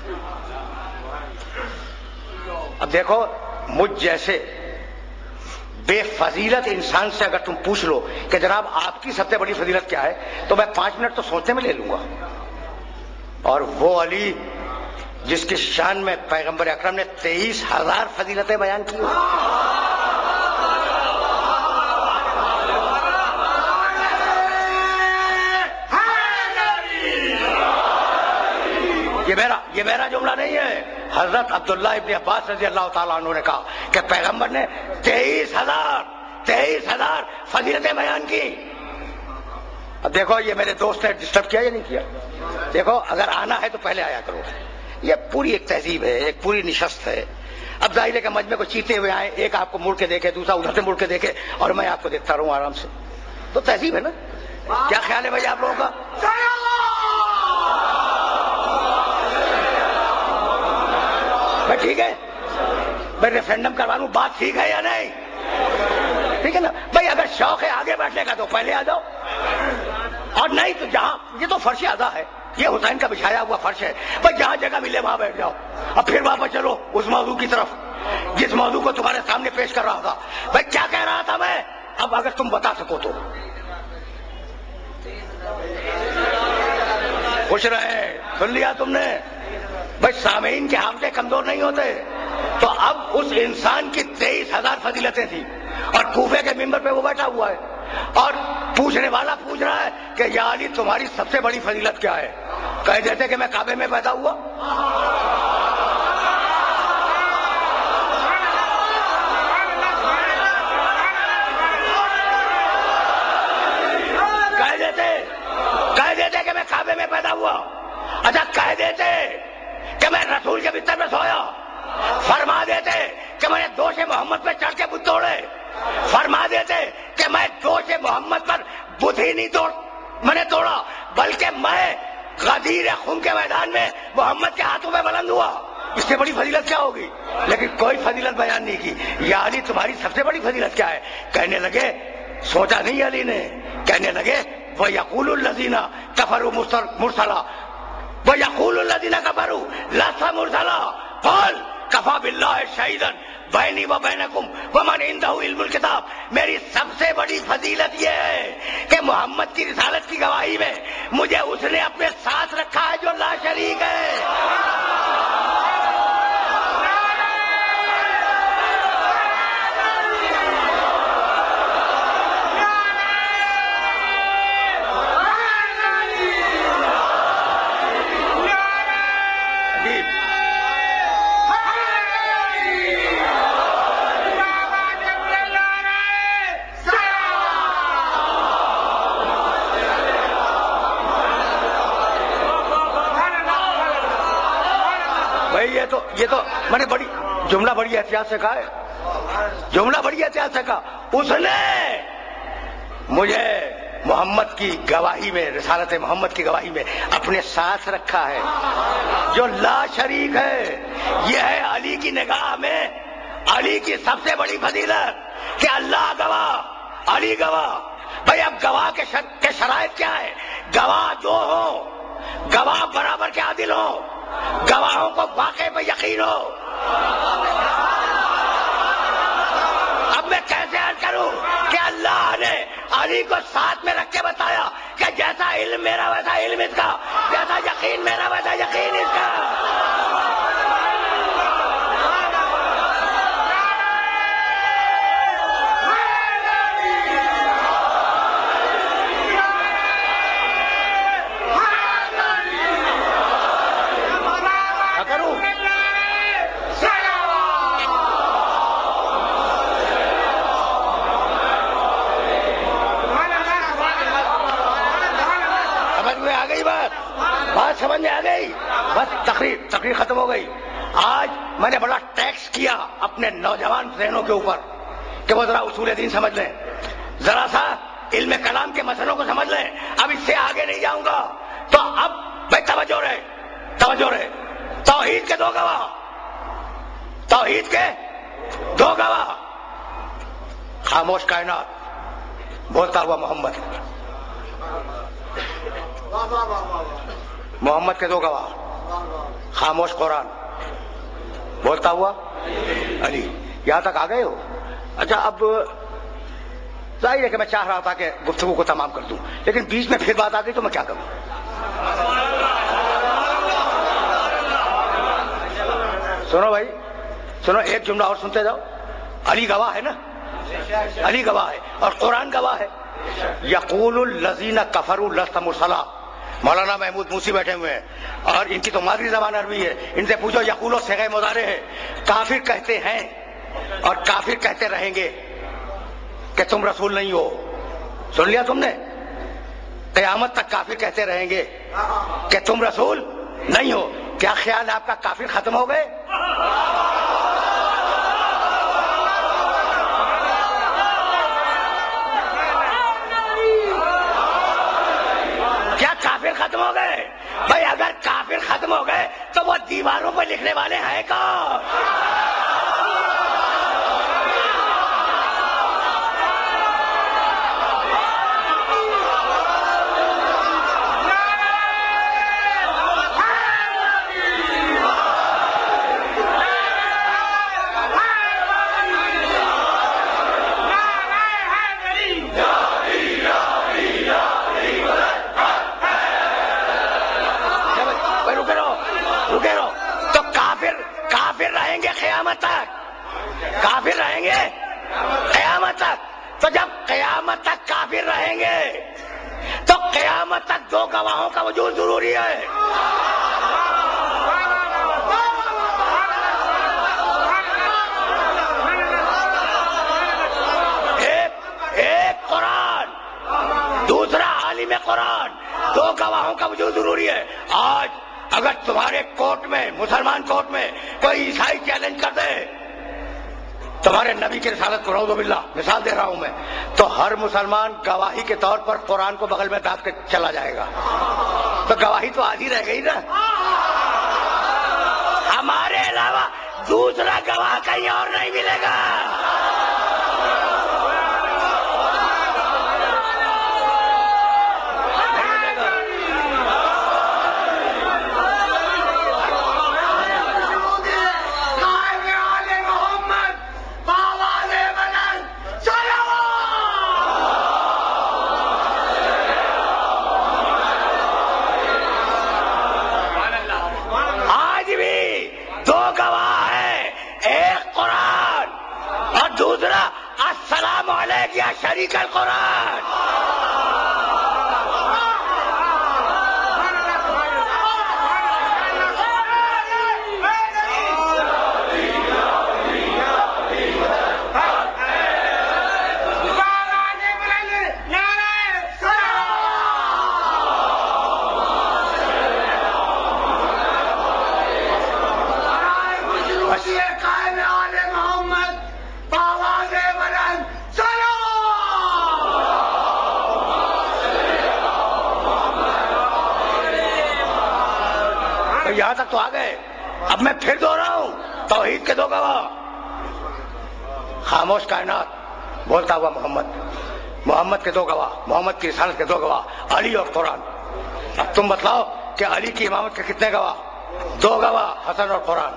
اب دیکھو مجھ جیسے بے فضیلت انسان سے اگر تم پوچھ لو کہ جناب آپ کی سب سے بڑی فضیلت کیا ہے تو میں پانچ منٹ تو سوچنے میں لے لوں گا. اور وہ علی جس کی شان میں پیغمبر اکرم نے تیئیس ہزار فضیلتیں بیان کی. یہ میرا یہ میرا جملہ نہیں ہے. حضرت عبداللہ ابن عباس رضی اللہ تعالیٰ عنہ نے کہا کہ پیغمبر نے تیئیس ہزار تیئیس ہزار فضیلتیں بیان کی. اب دیکھو یہ میرے دوست نے ڈسٹرب کیا یا نہیں کیا؟ دیکھو اگر آنا ہے تو پہلے آیا کرو. یہ پوری ایک تہذیب ہے, ایک پوری نشست ہے. اب ظاہر ہے کہ مجمع کو چیتے ہوئے آئے, ایک آپ کو مڑ کے دیکھے, دوسرا ادھر سے مڑ کے دیکھے, اور میں آپ کو دیکھتا رہوں آرام سے, تو تہذیب ہے نا. کیا خیال ہے بھائی آپ لوگوں کا؟ میں ٹھیک ہے, میں ریفرینڈم کروا لوں, بات ٹھیک ہے یا نہیں؟ ٹھیک ہے نا بھائی. اگر شوق ہے آگے بیٹھنے کا تو پہلے آ جاؤ, اور نہیں تو جہاں یہ تو فرش ادا ہے, یہ حسین کا بچھایا ہوا فرش ہے بھائی, جہاں جگہ ملے وہاں بیٹھ جاؤ. اب پھر واپس چلو اس موضوع کی طرف جس موضوع کو تمہارے سامنے پیش کر رہا تھا. بھائی کیا کہہ رہا تھا میں؟ اب اگر تم بتا سکو تو خوش رہے. سن لیا تم نے بھائی, سامعین کے حافظے کمزور نہیں ہوتے. تو اب اس انسان کی تیئیس ہزار فضیلتیں تھیں, اور کوفے کے ممبر پہ وہ بیٹھا ہوا ہے, اور پوچھنے والا پوچھ رہا ہے کہ یا علی تمہاری سب سے بڑی فضیلت کیا ہے؟ کہہ دیتے کہ میں کعبے میں پیدا ہوا. کہہ دیتے کہہ دیتے کہ میں کعبے میں پیدا ہوا. اچھا کہہ دیتے کہ میں رسول کے بستر میں سویا. فرما دیتے کہ میں نے دوش محمد پہ چڑھ کے بت توڑے. فرما دیتے کہ میں دوش محمد پر بت ہی نہیں توڑ میں نے توڑا, بلکہ میں غدیر خون کے میدان میں محمد کے ہاتھوں میں بلند ہوا. اس سے بڑی فضیلت کیا ہوگی؟ لیکن کوئی فضیلت بیان نہیں کی. یا علی تمہاری سب سے بڑی فضیلت کیا ہے؟ کہنے لگے, سوچا نہیں علی نے, کہنے لگے وَيَقُولُ الَّذِينَ كَفَرُوا مُرْسَلًا وَيَقُولُ الَّذِينَ كَفَرُوا لَسْتَ مُرْسَلًا قَالَ كَفَىٰ بِاللَّهِ شَهِيدًا بَيْنِي وَبَيْنَكُمْ وَمَنْ عِندَهُ عِلْمُ الْكِتَابِ. میری سب سے بڑی فضیلت یہ ہے کہ محمد کی رسالت کی گواہی میں مجھے اس نے اپنے ساتھ رکھا ہے جو لا شریک ہے. یہ تو یہ تو میں نے بڑی جملہ بڑی احتیاط سے کہا ہے, جملہ بڑی احتیاط سے کہا. اس نے مجھے محمد کی گواہی میں, رسالت محمد کی گواہی میں اپنے ساتھ رکھا ہے جو لا شریک ہے. یہ ہے علی کی نگاہ میں علی کی سب سے بڑی فضیلت کہ اللہ گواہ, علی گواہ. بھائی اب گواہ کے شر... کے شرائط کیا ہے؟ گواہ دو ہوں, گواہ برابر کے عادل ہوں, گواہوں کو واقعے پہ یقین ہو. اب میں کیسے عرض کروں کہ اللہ نے علی کو ساتھ میں رکھ کے بتایا کہ جیسا علم میرا ویسا علم اس کا, جیسا یقین میرا ویسا یقین اس کا. بات سمجھ میں آ گئی؟ بس تقریر تقریر ختم ہو گئی. آج میں نے بڑا ٹیکس کیا اپنے نوجوان ذہنوں کے اوپر کہ وہ ذرا اصول دین سمجھ لیں, ذرا سا علم کلام کے مسئلوں کو سمجھ لیں. اب اس سے آگے نہیں جاؤں گا. تو اب بھائی توجہ رہے, توجہ رہے. توحید کے دو گواہ, توحید کے دو گواہ، خاموش کائنات بولتا ہوا محمد، محمد کے دو گواہ، خاموش قرآن بولتا ہوا علی۔ یہاں تک آ گئے ہو؟ اچھا، اب ظاہر ہے کہ میں چاہ رہا تھا کہ گفتگو کو تمام کر دوں، لیکن بیچ میں پھر بات آ گئی تو میں کیا کروں؟ سنو بھائی سنو، ایک جملہ اور سنتے جاؤ۔ علی گواہ ہے نا، علی گواہ ہے اور قرآن گواہ ہے۔ یقول الذین کفروا لست مرسلا، مولانا محمود موسی بیٹھے ہوئے ہیں اور ان کی تو مادری زبان عربی ہے، ان سے پوچھو یقولو صیغہ مضارع ہے، کافر کہتے ہیں اور کافر کہتے رہیں گے کہ تم رسول نہیں ہو۔ سن لیا تم نے؟ قیامت تک کافر کہتے رہیں گے کہ تم رسول نہیں ہو۔ کیا خیال ہے آپ کا کافر ختم ہو گئے؟ کیا کافر ختم ہو گئے؟ بھائی اگر کافر ختم ہو گئے تو وہ دیواروں پر لکھنے والے ہیں کون؟ قیامت تک کافر رہیں گے، قیامت تک۔ تو جب قیامت تک کافر رہیں گے تو قیامت تک دو گواہوں کا وجود ضروری ہے۔ ایک ایک قرآن، دوسرا عالم قرآن، دو گواہوں کا وجود ضروری ہے۔ آج اگر تمہارے کورٹ میں، مسلمان کورٹ میں کوئی عیسائی چیلنج کر دے تمہارے نبی کی رسالت کو، نعوذ باللہ مثال دے رہا ہوں میں، تو ہر مسلمان گواہی کے طور پر قرآن کو بغل میں داب کے چلا جائے گا، تو گواہی تو آدھی رہ گئی نا۔ ہمارے علاوہ دوسرا گواہ کہیں اور نہیں ملے گا۔ السلام علیک یا شریک القرآن۔ یہاں تک تو آ گئے، اب میں پھر دوہراؤں ہوں، توحید کے دو گواہ، خاموش کائنات بولتا ہوا محمد، محمد کے دو گواہ، محمد کی رسالت کے دو گواہ، علی اور قرآن۔ اب تم بتلاؤ کہ علی کی امامت کے کتنے گواہ؟ دو گواہ، حسن اور قرآن۔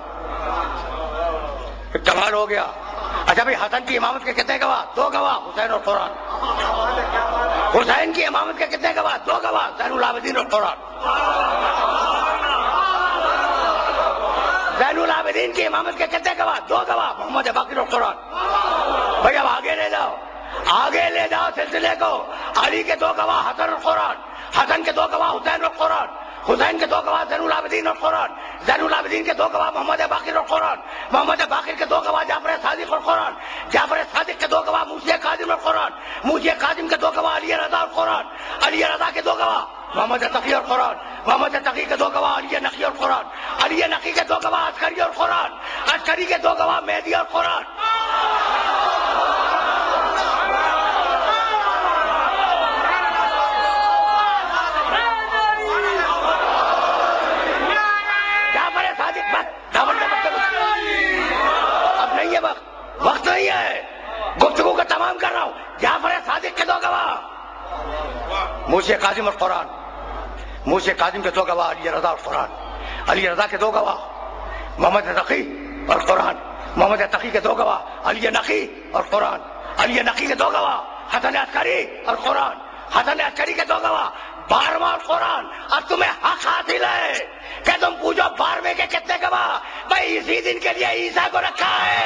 کمال ہو گیا۔ اچھا بھائی، حسن کی امامت کے کتنے گواہ؟ دو گواہ، حسین اور قرآن۔ حسین کی امامت کے کتنے گواہ؟ دو گواہ، زین العابدین اور قرآن۔ زین العابدین کی امامت کے کتنے گواہ؟ دو گواہ، محمد باقر اور قرآن۔ بھائی اب آگے لے جاؤ، آگے لے جاؤ سلسلے کو۔ علی کے دو گواہ حسن اور قرآن، حسن کے دو گواہ حسین اور قرآن، حسین کے دو گواہ زین العابدین اور قرآن، زین العابدین کے دو گواہ محمد باقر اور قرآن، محمد باقر کے دو گواہ جعفر صادق اور قرآن، جعفر صادق کے دو گواہ موسی کاظم اور قرآن، موسی کاظم کے دو گواہ علی رضا اور قرآن، علی رضا کے دو گواہ محمد تقی اور قرآن، محمد تقی کے دو گواہ علی نقی اور قرآن، علی نقی کے دو گواہ عسکری اور قرآن، عسکری کے دو گواہ مہدی اور قرآن۔ جعفر صادق بس دعوت موسی کاظم اور قرآن. موسی کاظم کے دو گواہ علی رضا اور قرآن. علی رضا کے دو گواہ محمد تقی اور قرآن. محمد تقی کے دو گواہ علی نقی اور قرآن. علی نقی کے دو گواہ حسن عسکری اور قرآن. حسن عسکری کے دو گواہ بارہواں اور قرآن. اور تمہیں حق حاصل ہے کہ تم پوچھو بارہویں کے کتنے گواہ؟ بھائی اسی دن کے لیے عیسیٰ کو رکھا ہے.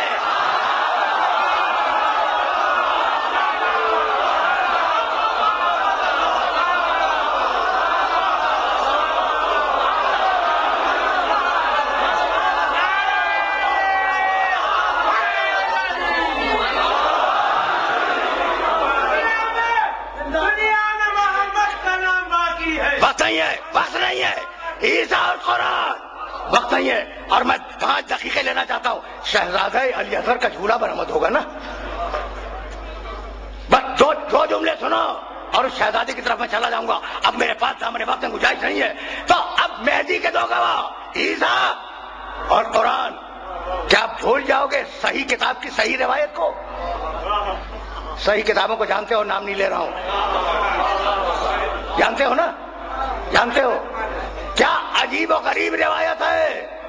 وقت نہیں ہے، وقت نہیں ہے. عیسیٰ اور قرآن وقت نہیں ہے. اور میں پانچ دقیقے لینا چاہتا ہوں. شہزادہ علی اصغر کا جھولا برآمد ہوگا نا؟ بس دو دو جملے سنو اور اس شہزادے کی طرف میں چلا جاؤں گا. اب میرے پاس سامنے وقت میں گنجائش نہیں ہے. تو اب مہدی کے دو گواہ عیسیٰ اور قرآن. کیا آپ بھول جاؤ گے صحیح کتاب کی صحیح روایت کو؟ صحیح کتابوں کو جانتے ہو، نام نہیں لے رہا ہوں. جانتے ہو نا؟ جانتے ہو کیا عجیب و غریب روایت ہے.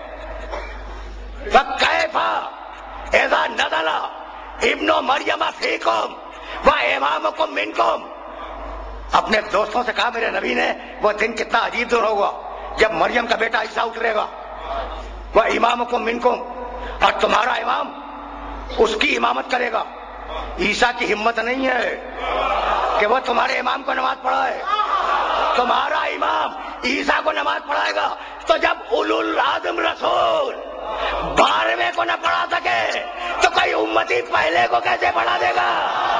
فَكَيْفَ إِذَا نَزَلَ ابْنُ مَرْيَمَ فِيكُمْ وَإِمَامُكُمْ مِنْكُمْ. اپنے دوستوں سے کہا میرے نبی نے وہ دن کتنا عجیب دور ہوگا جب مریم کا بیٹا عیسیٰ اترے گا. وَإِمَامُكُمْ مِنْكُمْ، اور تمہارا امام اس کی امامت کرے گا. عیسیٰ کی ہمت نہیں ہے کہ وہ تمہارے امام کو نماز پڑھائے. تمہارا امام عیسیٰ کو نماز پڑھائے گا. تو جب اولو العزم رسول بارہویں کو نہ پڑھا سکے تو کوئی امتی پہلے کو کیسے پڑھا دے گا؟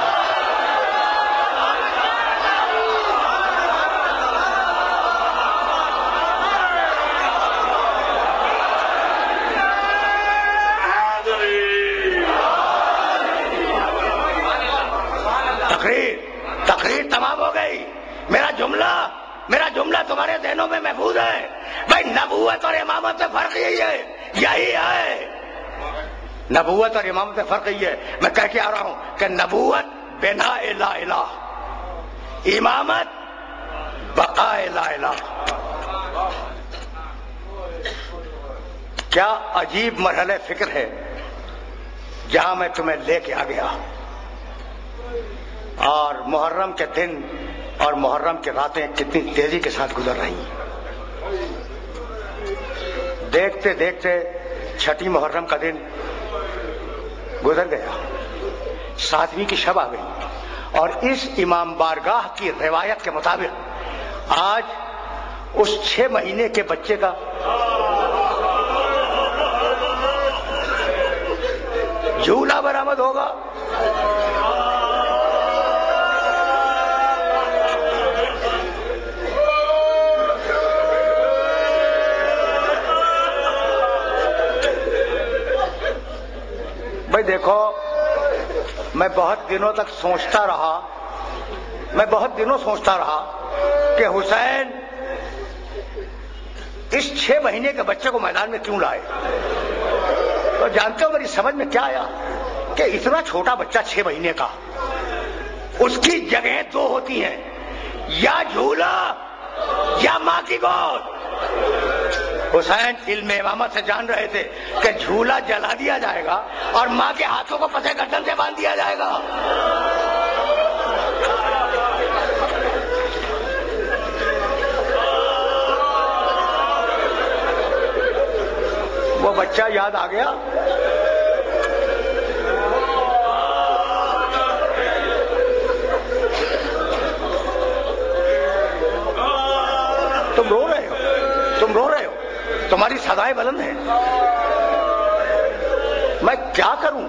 تقریر تقریر تمام ہو گئی. میرا جملہ میرا جملہ تمہارے ذہنوں میں محفوظ ہے. بھائی نبوت اور امامت میں فرق یہی ہے، یہی ہے. نبوت اور امامت میں فرق یہی ہے. میں کہہ کے آ رہا ہوں کہ نبوت بنا لا الہ، امامت بقاء لا الہ. کیا عجیب مرحلہ فکر ہے جہاں میں تمہیں لے کے آ گیا. اور محرم کے دن اور محرم کی راتیں کتنی تیزی کے ساتھ گزر رہی ہیں. دیکھتے دیکھتے چھٹی محرم کا دن گزر گیا. ساتویں کی شب آ گئی. اور اس امام بارگاہ کی روایت کے مطابق آج اس چھ مہینے کے بچے کا جھولا برآمد ہوگا. بھائی دیکھو، میں بہت دنوں تک سوچتا رہا میں بہت دنوں سوچتا رہا کہ حسین اس چھ مہینے کے بچے کو میدان میں کیوں لائے. تو جانتے ہو میری سمجھ میں کیا آیا کہ اتنا چھوٹا بچہ چھ مہینے کا، اس کی جگہیں دو ہوتی ہیں، یا جھولا یا ماں کی گود. حسین علم امامت سے جان رہے تھے کہ جھولا جلا دیا جائے گا اور ماں کے ہاتھوں کو پسے گردن سے باندھ دیا جائے گا. وہ بچہ یاد آ گیا. تم رو رہے ہو تم رو رہے ہو تمہاری صدائیں بلند ہیں. میں کیا کروں؟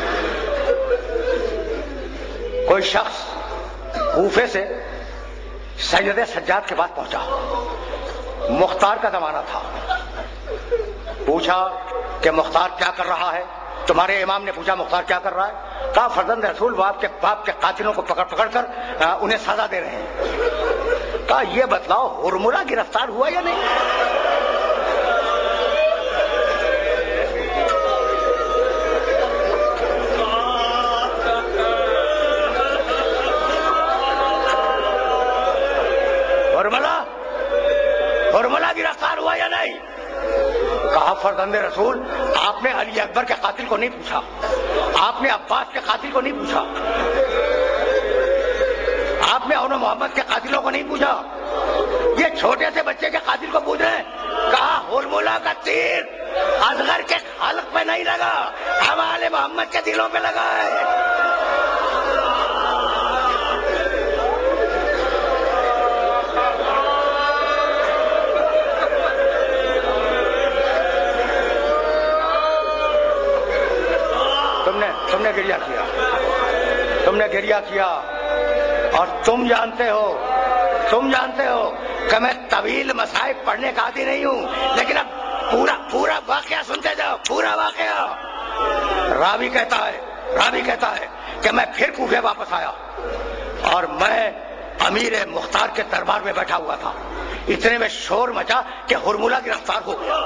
کوئی شخص کوفے سے سید سجاد کے پاس پہنچا. مختار کا زمانہ تھا. پوچھا کہ مختار کیا کر رہا ہے؟ تمہارے امام نے پوچھا مختار کیا کر رہا ہے؟ کہا فرزند رسول باپ کے باپ کے قاتلوں کو پکڑ پکڑ کر انہیں سزا دے رہے ہیں. کہا یہ بتلاؤ ہرملہ گرفتار ہوا یا نہیں؟ فرزند رسول، آپ نے علی اکبر کے قاتل کو نہیں پوچھا، آپ نے عباس کے قاتل کو نہیں پوچھا، آپ نے اون محمد کے قاتلوں کو نہیں پوچھا، یہ چھوٹے سے بچے کے قاتل کو پوچھ رہے ہیں۔ کہا ہرملا کا تیر اصغر کے خالق پہ نہیں لگا، ہمارے محمد کے دلوں پہ لگا ہے۔ تم نے تم نے گریہ کیا، تم نے گریہ کیا، اور تم جانتے ہو تم جانتے ہو کہ میں طویل مصائب پڑھنے کا عادی نہیں ہوں، لیکن اب پورا پورا واقعہ سنتے جاؤ، پورا واقعہ۔ راوی کہتا ہے راوی کہتا ہے کہ میں پھر کوفے واپس آیا اور میں امیر مختار کے دربار میں بیٹھا ہوا تھا، اتنے میں شور مچا کہ ہرملا گرفتار ہو گیا۔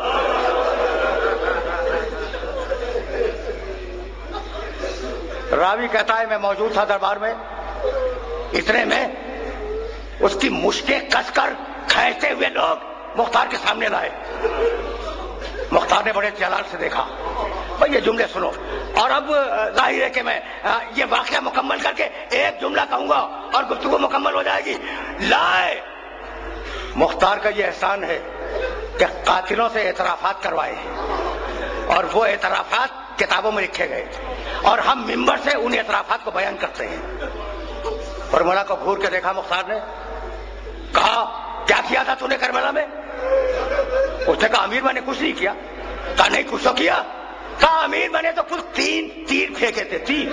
راوی کہتا ہے میں موجود تھا دربار میں، اتنے میں اس کی مشکیں کس کر کھینچتے ہوئے لوگ مختار کے سامنے لائے۔ مختار نے بڑے جلال سے دیکھا، بھائی یہ جملے سنو، اور اب ظاہر ہے کہ میں یہ واقعہ مکمل کر کے ایک جملہ کہوں گا اور گفتگو مکمل ہو جائے گی۔ لائے مختار کا یہ احسان ہے کہ قاتلوں سے اعترافات کروائے اور وہ اعترافات کتابوں میں لکھے گئے اور ہم ممبر سے ان اعترافات کو بیان کرتے ہیں۔ ہرملا کو گھور کے دیکھا مختار نے، کہا کیا کیا تھا تو نے کربلا میں؟ اس نے کہا امیر میں نے کچھ نہیں کیا۔ کہا نہیں کچھ تو کیا۔ کہا امیر میں نے تو کل تین تیر پھینکے تھے، تین۔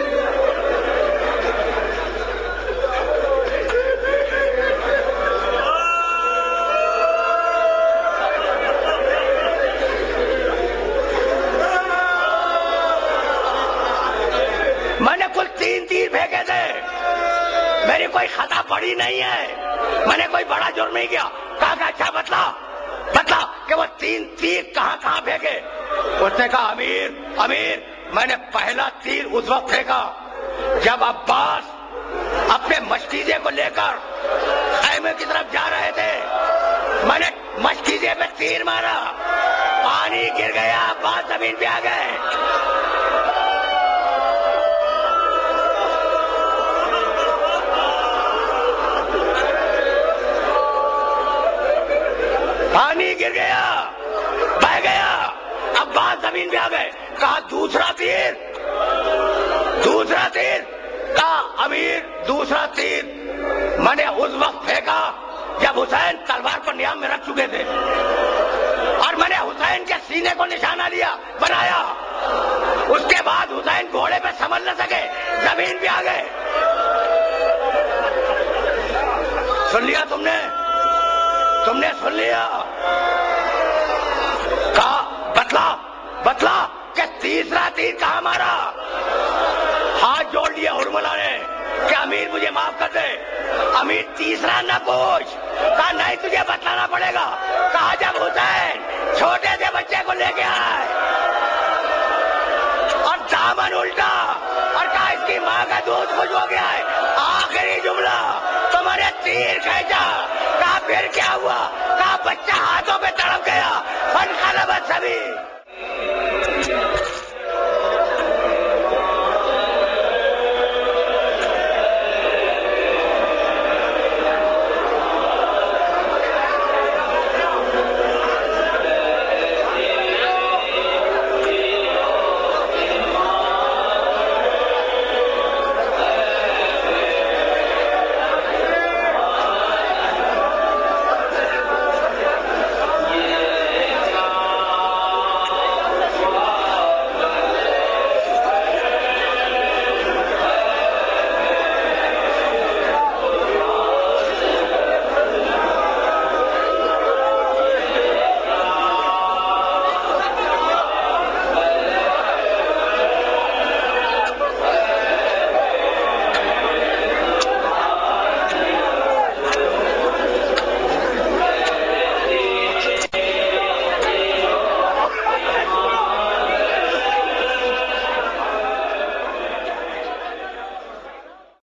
میں نے کل تین تیر پھینکے تھے، میری کوئی خطا پڑی نہیں ہے، میں نے کوئی بڑا جرم نہیں کیا۔ کہا کہ اچھا بتلا بتلا کہ وہ تین تیر کہاں کہاں پھینکے؟ اس نے کہا امیر امیر میں نے پہلا تیر اس وقت پھینکا جب عباس اپنے مشکیزے کو لے کر خیمے کی طرف جا رہے تھے، میں نے مشکیزے پہ تیر مارا، پانی گر گیا، عباس زمین پہ آ گئے۔ پانی گر گیا، بہ گیا، عباس زمین پہ آ گئے۔ کہا دوسرا تیر دوسرا تیر کہا امیر دوسرا تیر میں نے اس وقت پھینکا جب حسین تلوار کو نیام میں رکھ چکے تھے، اور میں نے حسین کے سینے کو نشانہ لیا بنایا، اس کے بعد حسین گھوڑے پہ سنبھل نہ سکے، زمین پہ آ گئے۔ سن لیا تم نے تم نے سن لیا؟ کہا بتلا بتلا کہ تیسرا تیر کہاں مارا؟ ہاتھ جوڑ لیا ہرملا نے کہ امیر مجھے معاف کر دے، امیر تیسرا نہ پوچھ۔ کہا نہیں تجھے بتلانا پڑے گا۔ کہا جب حسین چھوٹے سے بچے کو لے کے آئے اور دامن الٹا اور کہا اس کی ماں کا دودھ کچھ ہو گیا ہے، آخری جملہ تو میں نے تیر کھینچا۔ کہا پھر کیا ہوا؟ کہا بچہ ہاتھوں پہ تڑپ گیا، فنخلا